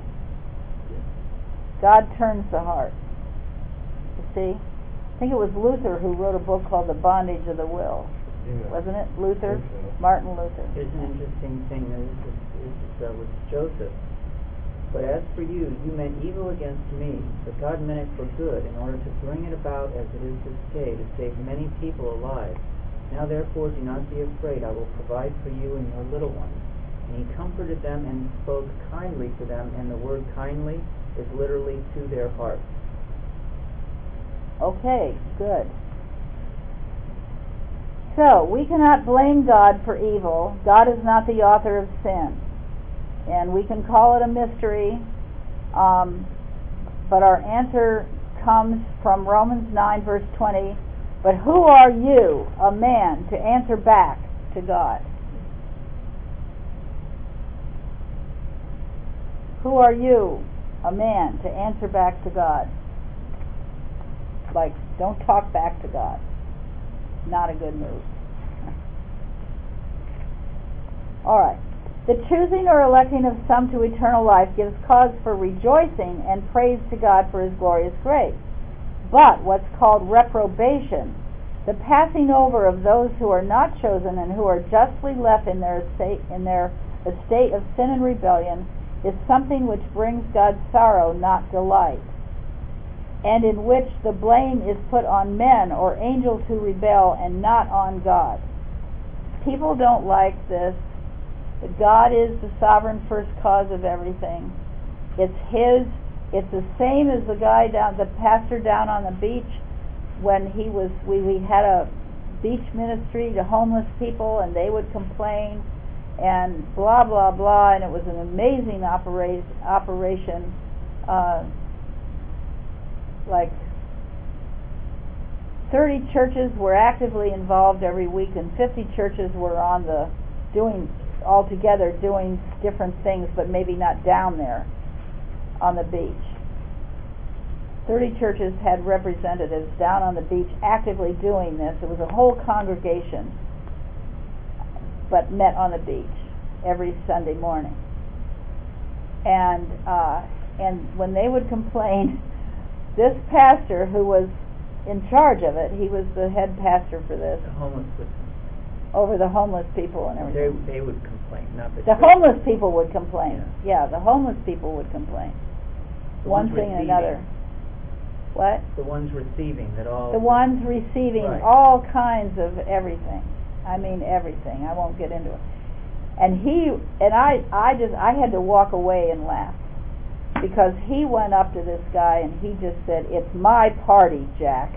God turns the heart. You see? I think it was Luther who wrote a book called The Bondage of the Will. Yeah. Wasn't it? Luther? Martin Luther. Here's an interesting thing. This is with Joseph. But as for you, you meant evil against me, but God meant it for good, in order to bring it about as it is this day, to save many people alive. Now therefore do not be afraid. I will provide for you and your little ones. And he comforted them and spoke kindly to them, and the word kindly is literally to their hearts. Okay, good. So, we cannot blame God for evil. God is not the author of sin. And we can call it a mystery, but our answer comes from Romans 9, verse 20. But who are you, a man, to answer back to God? Who are you, a man, to answer back to God? Like, don't talk back to God. Not a good move. All right. The choosing or electing of some to eternal life gives cause for rejoicing and praise to God for his glorious grace. But what's called reprobation, The passing over of those who are not chosen and who are justly left in their estate of sin and rebellion is something which brings God sorrow, not delight, and in which the blame is put on men or angels who rebel and not on God. People don't like this. God is the sovereign first cause of everything. It's His. It's the same as the pastor down on the beach when we had a beach ministry to homeless people, and they would complain and blah blah blah, and it was an amazing operation. Like 30 churches were actively involved every week, and 50 churches were doing different things, but maybe not down there on the beach. 30 churches had representatives down on the beach actively doing this. It was a whole congregation, but met on the beach every Sunday morning. And when they would complain, this pastor who was in charge of it, he was the head pastor for this. The homeless would over the homeless people and everything. They would complain, not the homeless people would complain. Yeah, the homeless people would complain. One thing and another. What? The ones receiving that all. The ones receiving right. all kinds of everything. I mean everything. I won't get into it. And I had to walk away and laugh, because he went up to this guy and he just said, "It's my party, Jack."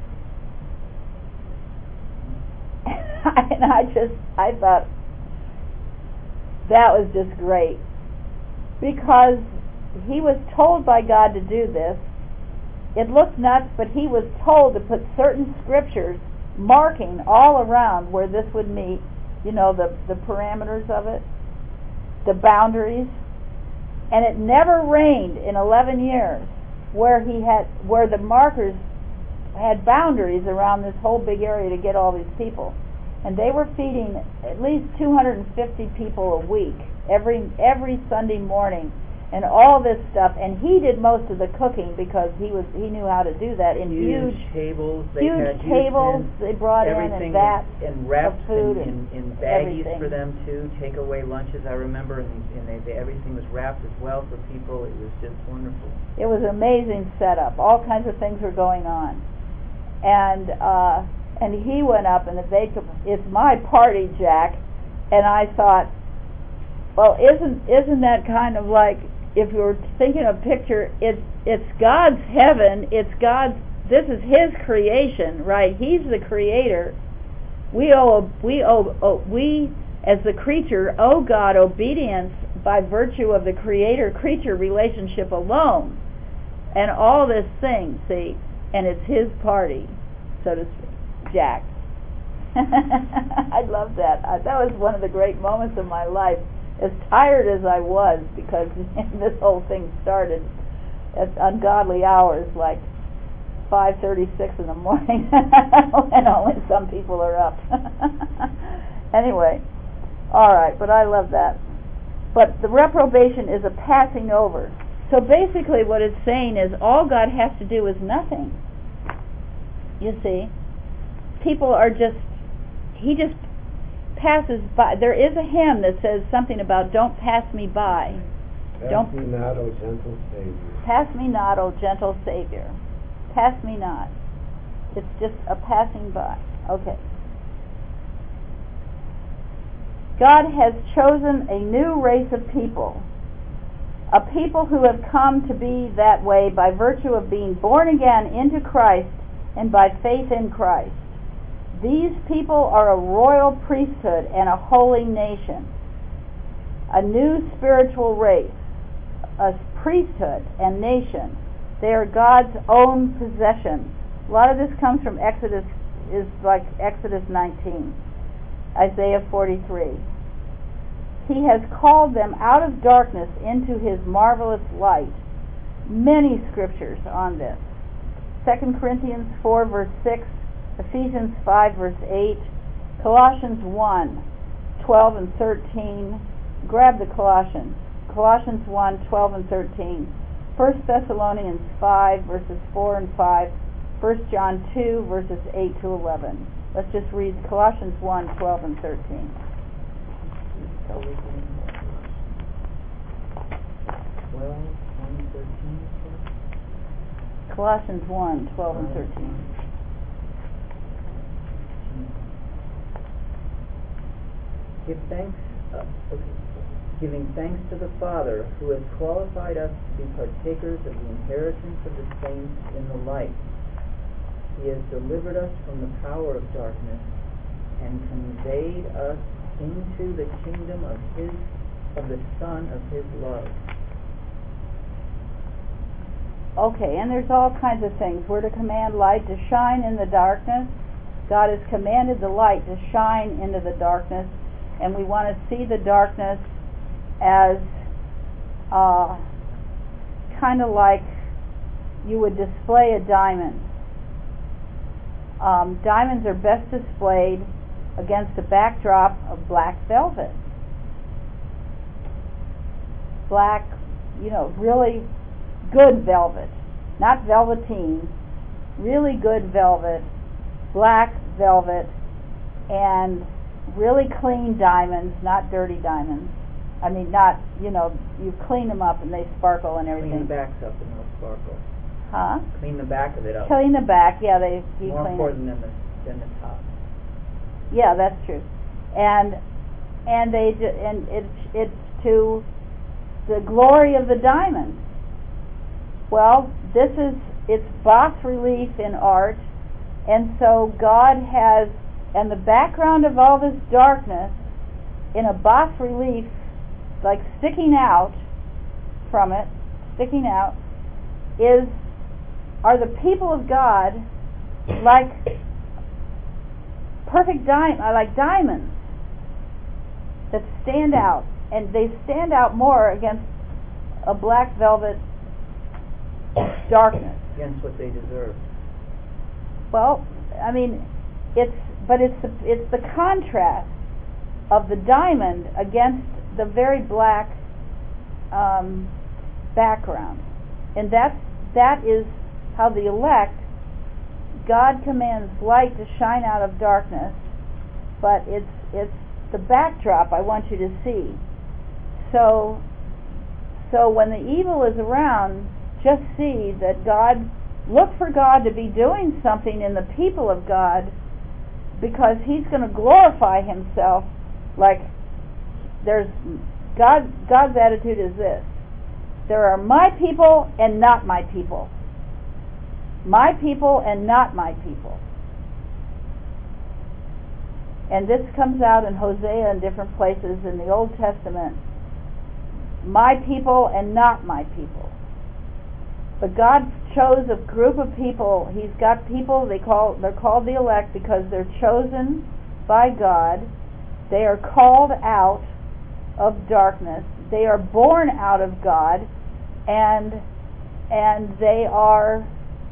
And I thought that was just great, because he was told by God to do this. It looked nuts, but he was told to put certain scriptures marking all around where this would meet, the parameters of it, the boundaries. And it never rained in 11 years where the markers had boundaries around this whole big area to get all these people. And they were feeding at least 250 people a week every Sunday morning, and all this stuff. And he did most of the cooking because he knew how to do that in huge tables. They brought in and vats and wrapped of food in baggies everything. for them to take away lunches. I remember, and everything was wrapped as well for people. It was just wonderful. It was an amazing setup. All kinds of things were going on, and he went up and it's my party, Jack. And I thought, well, isn't that kind of like, if you were thinking of a picture, it's God's heaven, this is His creation, right? He's the creator. We as the creature owe God obedience by virtue of the creator-creature relationship alone, and all this thing, see, and it's His party, so to speak, Jack. I love that. That was one of the great moments of my life. As tired as I was, because this whole thing started at ungodly hours, like 5:36 in the morning, and only some people are up. Anyway, all right, but I love that. But the reprobation is a passing over. So basically what it's saying is all God has to do is nothing. You see? People are He just passes by. There is a hymn that says something about "Don't pass me by." Pass me not, O gentle Savior. Pass me not, O gentle Savior. Pass me not. It's just a passing by. Okay. God has chosen a new race of people, a people who have come to be that way by virtue of being born again into Christ and by faith in Christ. These people are a royal priesthood and a holy nation, a new spiritual race, a priesthood and nation. They are God's own possession. A lot of this comes from Exodus 19, Isaiah 43. He has called them out of darkness into His marvelous light. Many scriptures on this. 2 Corinthians 4 verse 6, Ephesians 5 verse 8, Colossians 1, 12 and 13. Grab the Colossians. Colossians 1, 12 and 13. 1 Thessalonians 5 verses 4 and 5. 1 John 2, verses 8 to 11. Let's just read Colossians 1, 12 and 13. 13. Colossians 1, 12 and 13. Giving thanks to the Father, who has qualified us to be partakers of the inheritance of the saints in the light. He has delivered us from the power of darkness and conveyed us into the kingdom of the Son of His love. Okay, and there's all kinds of things. We're to command light to shine in the darkness. God has commanded the light to shine into the darkness, and we want to see the darkness as kind of like you would display a diamond. Diamonds are best displayed against a backdrop of black velvet. Black, really good velvet, not velveteen, really good velvet, black velvet, and really clean diamonds, not dirty diamonds. I mean, not, you clean them up and they sparkle and everything. Clean the backs up and they'll sparkle. Huh? Clean the back of it up. Clean the back, yeah, they be more clean. Important than the top. Yeah, that's true. And it's to the glory of the diamond. Well, it's bas relief in art, and so God has, and the background of all this darkness in a bas relief, like sticking out from it, are the people of God like like diamonds that stand out, and they stand out more against a black velvet darkness. Against what they deserve. Well, I mean, it's the contrast of the diamond against the very black background, and that is how the elect, God commands light to shine out of darkness, but it's the backdrop I want you to see. So when the evil is around, just see that look for God to be doing something in the people of God, because He's going to glorify Himself. Like God's attitude is this: there are my people and not my people. My people and not my people. And this comes out in Hosea and different places in the Old Testament. My people and not my people. But God chose a group of people. He's got people, they're called the elect because they're chosen by God. They are called out of darkness. They are born out of God, and they are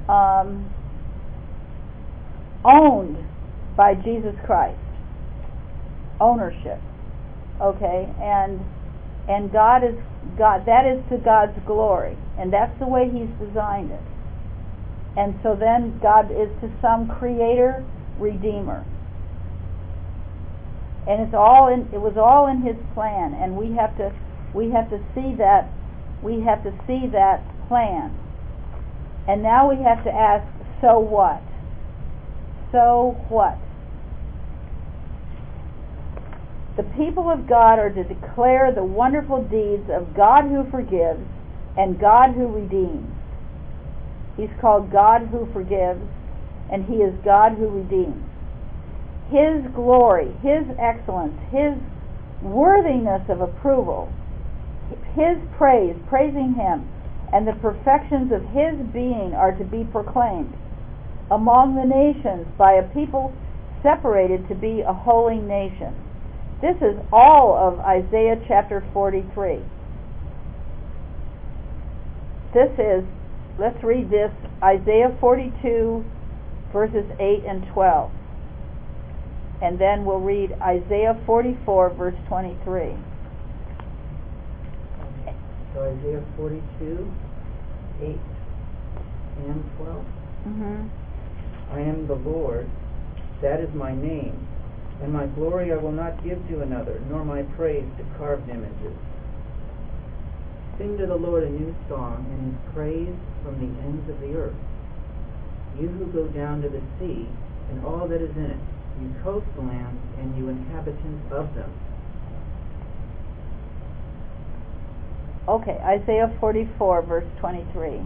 owned by Jesus Christ. Ownership. Okay? And God, that is to God's glory, and that's the way He's designed it. And so then God is to some creator, redeemer. And it was all in His plan, and we have to see that plan. And now we have to ask, so what? So what? The people of God are to declare the wonderful deeds of God who forgives and God who redeems. He's called God who forgives, and He is God who redeems. His glory, His excellence, His worthiness of approval, His praise, praising Him, and the perfections of His being are to be proclaimed among the nations by a people separated to be a holy nation. This is all of Isaiah chapter 43. Let's read this, Isaiah 42 verses 8 and 12. And then we'll read Isaiah 44 verse 23. So Isaiah 42, 8 and 12. Mm-hmm. I am the Lord, that is my name, and my glory I will not give to another, nor my praise to carved images. Sing to the Lord a new song, and his praise from the ends of the earth. You who go down to the sea, and all that is in it, you coastlands, and you inhabitants of them. Okay, Isaiah 44, verse 23.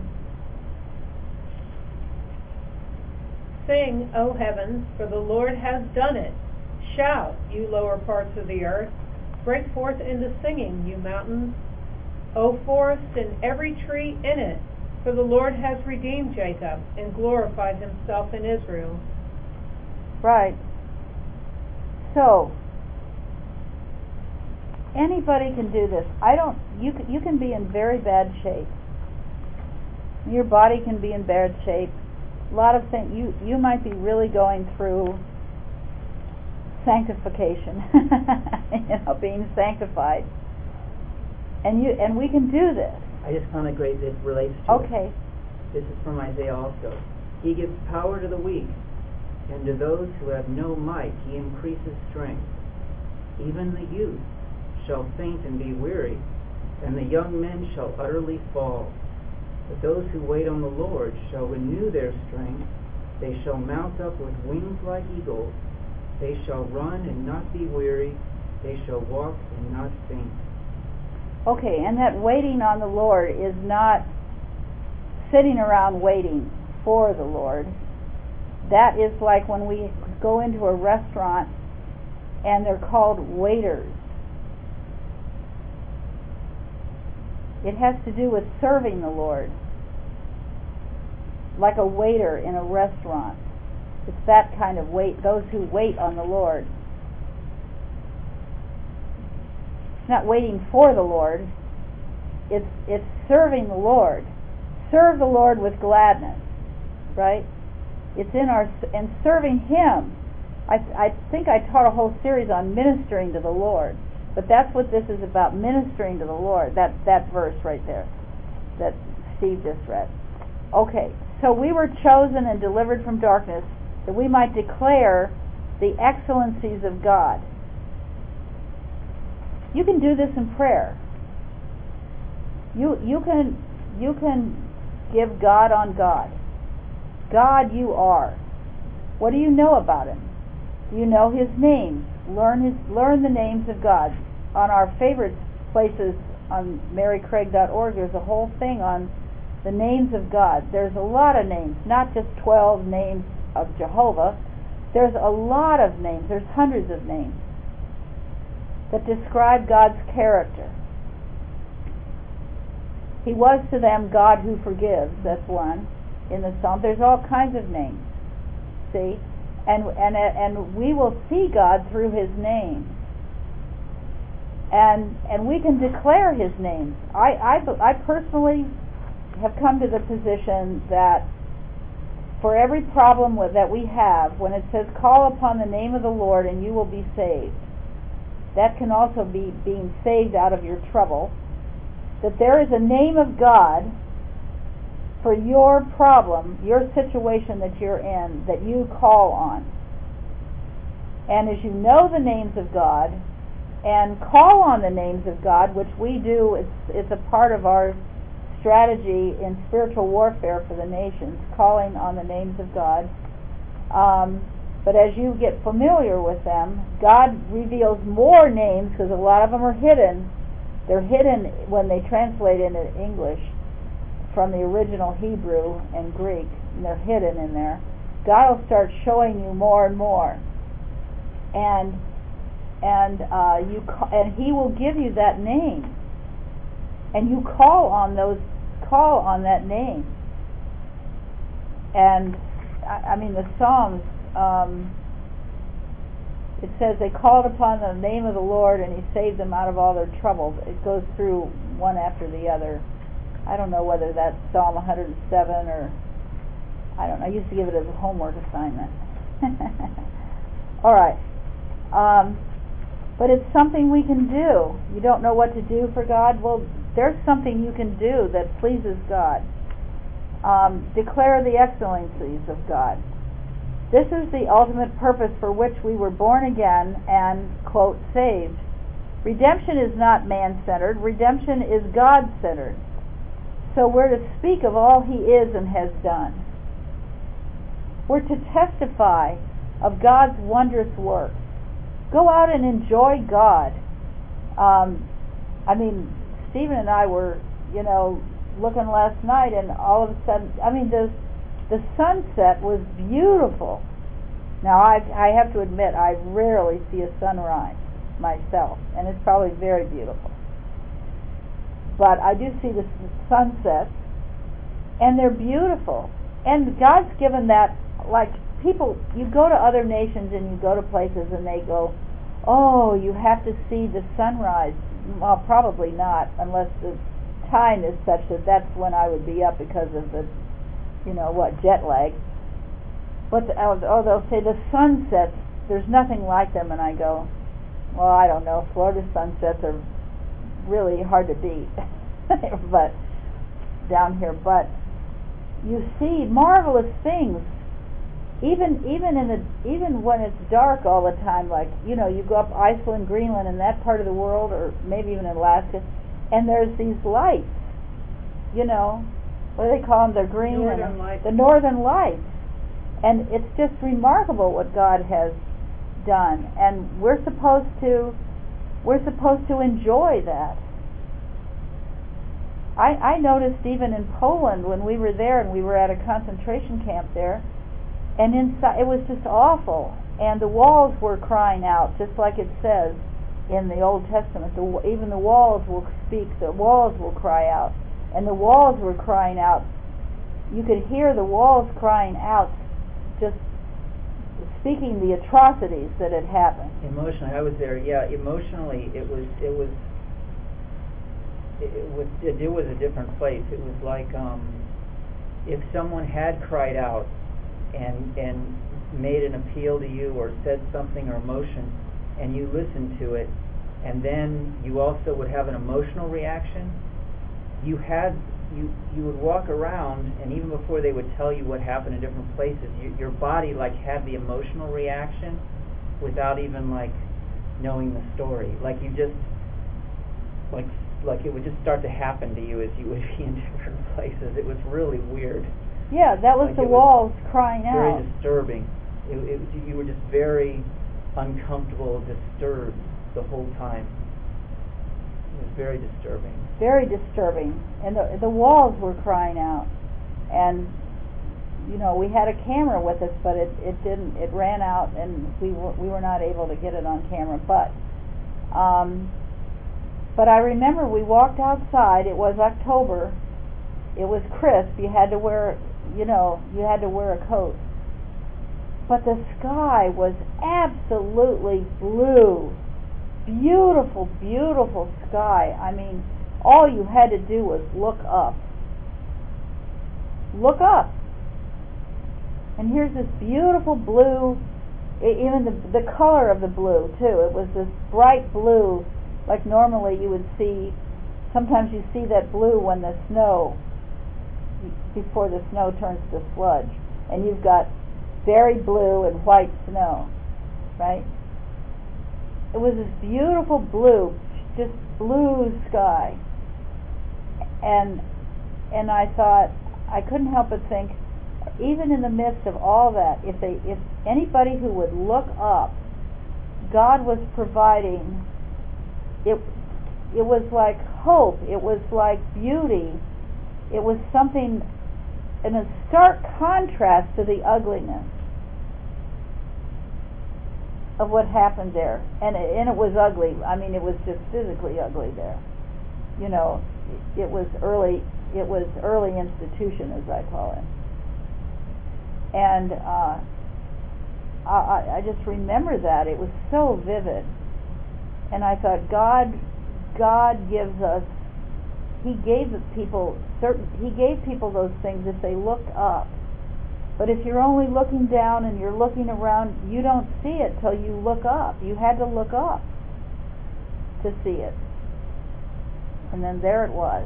Sing, O heavens, for the Lord has done it. Shout, you lower parts of the earth. Break forth into singing, you mountains. O forest and every tree in it, for the Lord has redeemed Jacob and glorified himself in Israel. Right. So, anybody can do this. You can be in very bad shape. Your body can be in bad shape. A lot of things. You might be really going through sanctification, being sanctified, and we can do this. I just found a great that relates to Okay. it. This is from Isaiah also. He gives power to the weak, and to those who have no might he increases strength. Even the youth shall faint and be weary, and the young men shall utterly fall. But those who wait on the Lord shall renew their strength. They shall mount up with wings like eagles. They shall run and not be weary. They shall walk and not faint. Okay, and that waiting on the Lord is not sitting around waiting for the Lord. That is like when we go into a restaurant and they're called waiters. It has to do with serving the Lord. Like a waiter in a restaurant. It's that kind of wait, those who wait on the Lord. It's not waiting for the Lord. It's serving the Lord. Serve the Lord with gladness. Right? It's in our, and serving Him. I think I taught a whole series on ministering to the Lord. But that's what this is about, ministering to the Lord. That verse right there that Steve just read. Okay, so we were chosen and delivered from darkness that we might declare the excellencies of God. You can do this in prayer. You can give God on God. God you are. What do you know about Him? Do you know His name? Learn the names of God. On our favorite places on marycraig.org, there's a whole thing on the names of God. There's a lot of names, not just 12 names of Jehovah. There's a lot of names. There's hundreds of names that describe God's character. He was to them God who forgives. That's one in the Psalm. There's all kinds of names. See? And we will see God through His name. And we can declare His name. I personally have come to the position that for every problem that we have, when it says call upon the name of the Lord and you will be saved, that can also be being saved out of your trouble, that there is a name of God for your problem, your situation that you're in, that you call on. And as you know the names of God and call on the names of God, which we do, it's a part of our strategy in spiritual warfare for the nations, calling on the names of God. But as you get familiar with them, God reveals more names, because a lot of them are hidden. They're hidden when they translate into English from the original Hebrew and Greek, and they're hidden in there. God will start showing you more and more, and He will give you that name, and you call on that name. And I mean the Psalms. It says they called upon the name of the Lord and He saved them out of all their troubles. It goes through one after the other. I don't know whether that's Psalm 107 or I don't know. I used to give it as a homework assignment. All right. But it's something we can do. You don't know what to do for God? Well, there's something you can do that pleases God. Declare the excellencies of God. This is the ultimate purpose for which we were born again and, quote, saved. Redemption is not man-centered. Redemption is God-centered. So we're to speak of all He is and has done. We're to testify of God's wondrous work. Go out and enjoy God. Stephen and I were, looking last night, and all of a sudden, the sunset was beautiful. Now, I have to admit, I rarely see a sunrise myself, and it's probably very beautiful. But I do see the sunsets, and they're beautiful. And God's given that, like, people, you go to other nations and you go to places and they go, oh, you have to see the sunrise. Well, probably not, unless the time is such that that's when I would be up because of the, jet lag. But they'll say the sunsets, there's nothing like them, and I go, well, I don't know. Florida sunsets are really hard to beat, but down here. But you see marvelous things, even when it's dark all the time. Like you go up Iceland, Greenland, and that part of the world, or maybe even Alaska, and there's these lights. What do they call them? They're green. Northern Lights. The Northern Lights, and it's just remarkable what God has done, and we're supposed to enjoy that. I noticed even in Poland when we were there, and we were at a concentration camp there, and inside it was just awful, and the walls were crying out, just like it says in the Old Testament. Even the walls will speak, the walls will cry out, and the walls were crying out. You could hear the walls crying out, just speaking the atrocities that had happened. Emotionally, I was there. Yeah, emotionally, it was a different place. It was like if someone had cried out and made an appeal to you or said something or emotion, and you listened to it, and then you also would have an emotional reaction. You would walk around, and even before they would tell you what happened in different places, your body had the emotional reaction without even knowing the story. You just it would just start to happen to you as you would be in different places. It was really weird. Yeah, that was the walls crying out. Very disturbing. You were just very uncomfortable, disturbed the whole time. It was very disturbing. Very disturbing, and the walls were crying out, and we had a camera with us, but it didn't. It ran out, and we were not able to get it on camera. But I remember we walked outside. It was October. It was crisp. You had to wear a coat. But the sky was absolutely blue. Beautiful, beautiful sky. All you had to do was look up. Look up. And here's this beautiful blue, even the color of the blue, too. It was this bright blue, like normally you would see. Sometimes you see that blue when the snow, before the snow turns to sludge. And you've got very blue and white snow, right? It was this beautiful blue, just blue sky. And I thought, I couldn't help but think, even in the midst of all that, if anybody who would look up, God was providing. It was like hope. It was like beauty. It was something in a stark contrast to the ugliness of what happened there. And it was ugly. It was just physically ugly there. It was early institution, as I call it. And I just remember that. It was so vivid. And I thought, God gives us, He gave people those things if they looked up. But if you're only looking down and you're looking around, you don't see it till you look up. You had to look up to see it. And then there it was.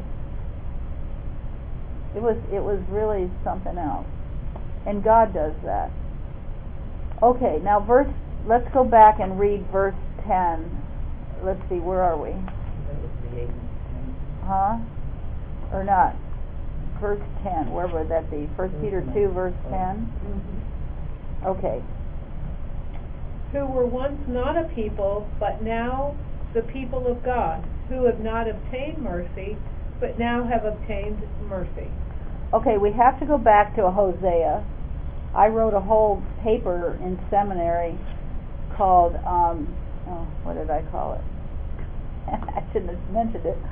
It was really something else. And God does that. Okay, now let's go back and read verse 10. Let's see, where are we? That was the 8 and 10. Huh? Or not? Verse 10, where would that be? 1 Peter 2, verse 10? Okay. Who were once not a people, but now the people of God, who have not obtained mercy, but now have obtained mercy. Okay, we have to go back to Hosea. I wrote a whole paper in seminary called, what did I call it? I shouldn't have mentioned it.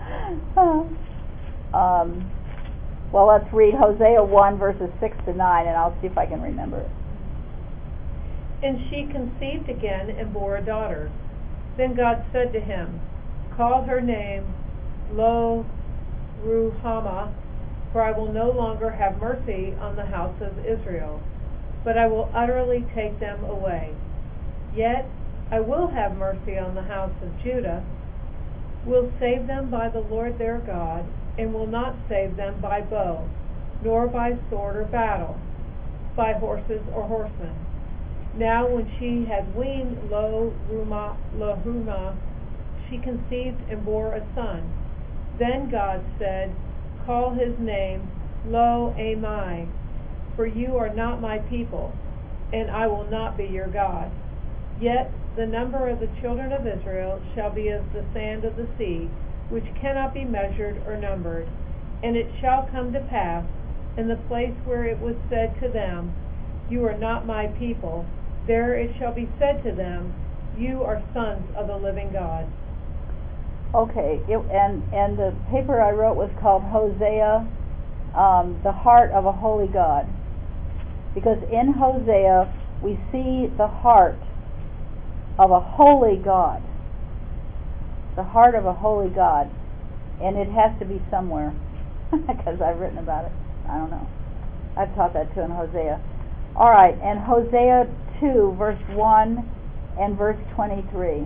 Well, let's read Hosea 1, verses 6 to 9, and I'll see if I can remember it. And she conceived again and bore a daughter. Then God said to him, Call her name Lo-Ruhamah, for I will no longer have mercy on the house of Israel, but I will utterly take them away. Yet I will have mercy on the house of Judah, will save them by the Lord their God, and will not save them by bow, nor by sword or battle, by horses or horsemen. Now when she had weaned Lo-Ruhamah, she conceived and bore a son. Then God said, Call his name Lo-Ammi, for you are not my people, and I will not be your God. Yet the number of the children of Israel shall be as the sand of the sea, which cannot be measured or numbered. And it shall come to pass, in the place where it was said to them, You are not my people, there it shall be said to them, You are sons of the living God. Okay, and the paper I wrote was called Hosea, the Heart of a Holy God. Because in Hosea, we see the heart of a holy God. The heart of a holy God. And it has to be somewhere, because I've written about it. I don't know. I've taught that too in Hosea. All right, and Hosea 2, verse 1 and verse 23.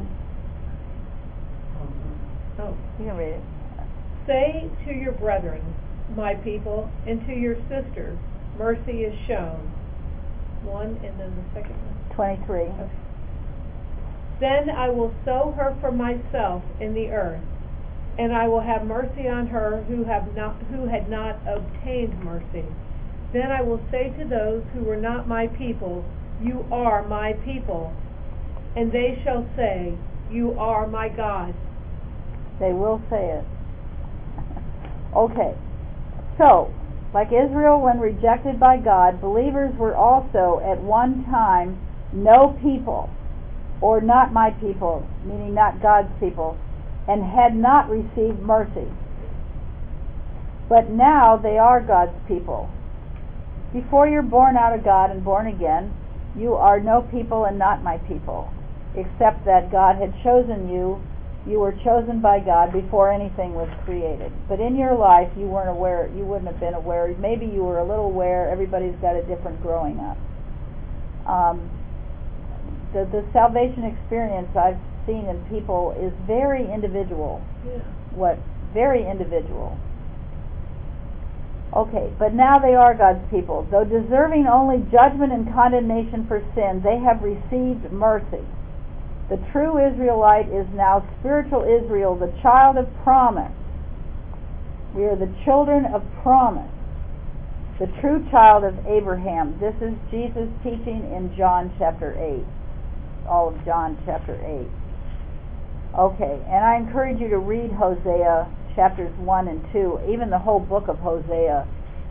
Oh. You can read it. Say to your brethren, my people, and to your sisters, mercy is shown. 1, and then the second one. 23. Okay. Then I will sow her for myself in the earth, and I will have mercy on her who had not obtained mercy. Then I will say to those who were not my people, You are my people, and they shall say, You are my God. They will say it. Okay. So, like Israel when rejected by God, believers were also at one time no people, or not my people, meaning not God's people, and had not received mercy. But now they are God's people. Before you're born out of God and born again, you are no people and not my people, except that God had chosen you. You were chosen by God before anything was created. But in your life, you weren't aware. You wouldn't have been aware. Maybe you were a little aware. Everybody's got a different growing up. The salvation experience I've seen in people is very individual. Yeah. Very individual. Okay, but now they are God's people. Though deserving only judgment and condemnation for sin, they have received mercy. The true Israelite is now spiritual Israel, the child of promise. We are the children of promise. The true child of Abraham. This is Jesus' teaching in John chapter 8. All of John chapter 8. Okay, and I encourage you to read Hosea chapters 1 and 2, even the whole book of Hosea.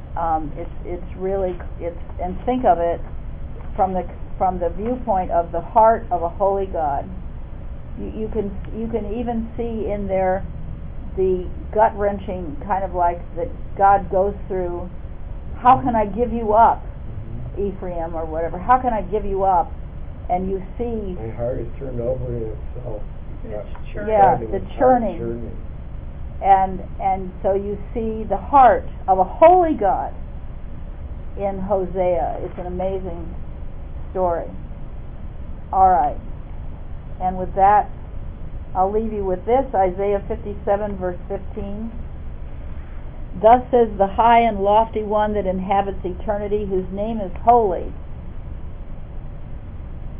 And think of it from the viewpoint of the heart of a holy God. You can even see in there the gut-wrenching kind of like that God goes through. How can I give you up, Ephraim, or whatever? How can I give you up? And you see, my heart is turned over in itself. The churning. And so you see the heart of a holy God in Hosea. It's an amazing story. All right. And with that, I'll leave you with this, Isaiah 57, verse 15. Thus says the high and lofty one that inhabits eternity, whose name is holy.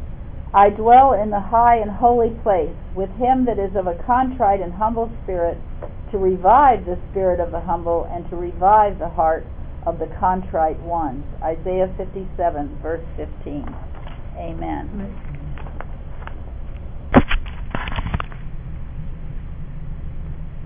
I dwell in the high and holy place with him that is of a contrite and humble spirit, to revive the spirit of the humble and to revive the heart of the contrite ones. Isaiah 57, verse 15. Amen.